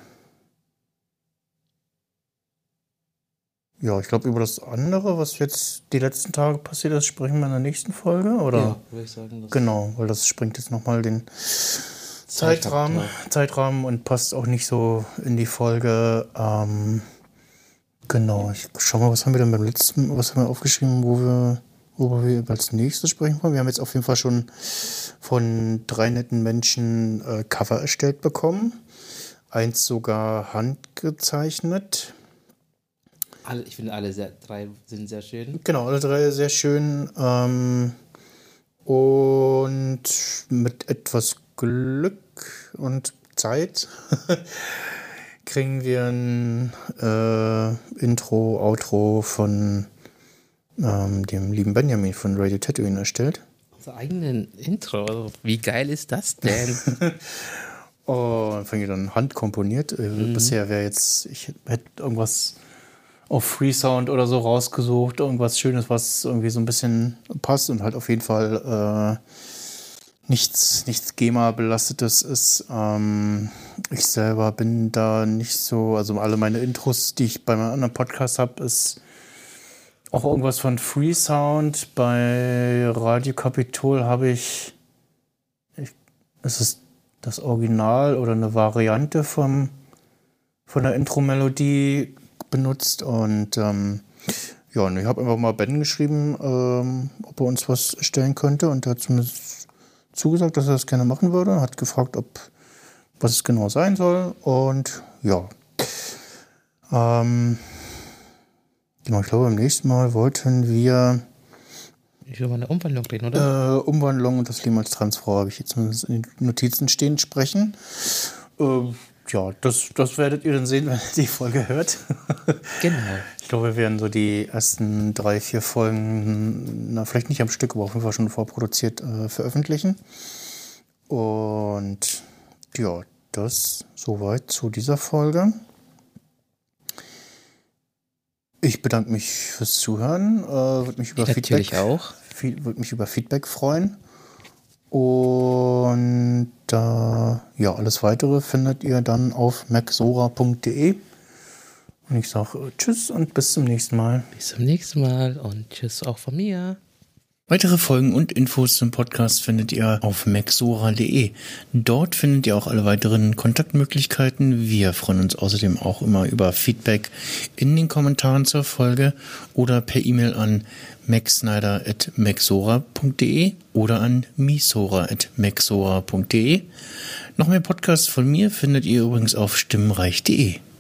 ja, ich glaube, über das andere, was jetzt die letzten Tage passiert ist, sprechen wir in der nächsten Folge, oder? Ja, würde ich sagen. Das Genau, weil das springt jetzt nochmal den Zeitrahmen, Zeitrahmen und passt auch nicht so in die Folge. Ähm, genau, ich schau mal, was haben wir denn beim letzten, was haben wir aufgeschrieben, wo wir, worüber wir als nächstes sprechen wollen. Wir haben jetzt auf jeden Fall schon von drei netten Menschen äh, Cover erstellt bekommen. Eins sogar handgezeichnet. Alle, ich finde, alle sehr, drei sind sehr schön. Genau, alle drei sehr schön. Ähm, und mit etwas Glück und Zeit kriegen wir ein äh, Intro, Outro von ähm, dem lieben Benjamin von Radio Tatooine erstellt. Unser eigenen Intro. Wie geil ist das denn? Und fängt dann handkomponiert. Mhm. Bisher wäre jetzt, ich hätte irgendwas auf Freesound oder so rausgesucht, irgendwas Schönes, was irgendwie so ein bisschen passt und halt auf jeden Fall äh, nichts, nichts GEMA-belastetes ist. Ähm, ich selber bin da nicht so, also alle meine Intros, die ich bei meinem anderen Podcast habe, ist auch irgendwas von Freesound. Bei Radio Capitol habe ich, ich, es ist das Original oder eine Variante vom, von der Intro-Melodie benutzt und ähm, ja, und ich habe einfach mal Ben geschrieben, ähm, ob er uns was stellen könnte und er hat zumindest zugesagt, dass er das gerne machen würde, hat gefragt, ob was es genau sein soll und ja. Ähm, genau, ich glaube, beim nächsten Mal wollten wir über eine Umwandlung reden, oder? Äh, Umwandlung und das Leben als Transfrau habe ich jetzt zumindest in den Notizen stehen sprechen. Äh, ja, das, das werdet ihr dann sehen, wenn ihr die Folge hört. Genau. Ich glaube, wir werden so die ersten drei, vier Folgen, na, vielleicht nicht am Stück, aber auf jeden Fall schon vorproduziert äh, veröffentlichen. Und ja, das soweit zu dieser Folge. Ich bedanke mich fürs Zuhören. Äh, würde mich über ich Feedback, natürlich auch. Viel, würde mich über Feedback freuen. Und äh, ja, alles weitere findet ihr dann auf maxora punkt de. Und ich sage tschüss und bis zum nächsten Mal. Bis zum nächsten Mal und tschüss auch von mir. Weitere Folgen und Infos zum Podcast findet ihr auf maxora punkt de. Dort findet ihr auch alle weiteren Kontaktmöglichkeiten. Wir freuen uns außerdem auch immer über Feedback in den Kommentaren zur Folge oder per E-Mail an maxsnyder at maxora punkt de oder an misora at maxora punkt de. Noch mehr Podcasts von mir findet ihr übrigens auf stimmenreich punkt de.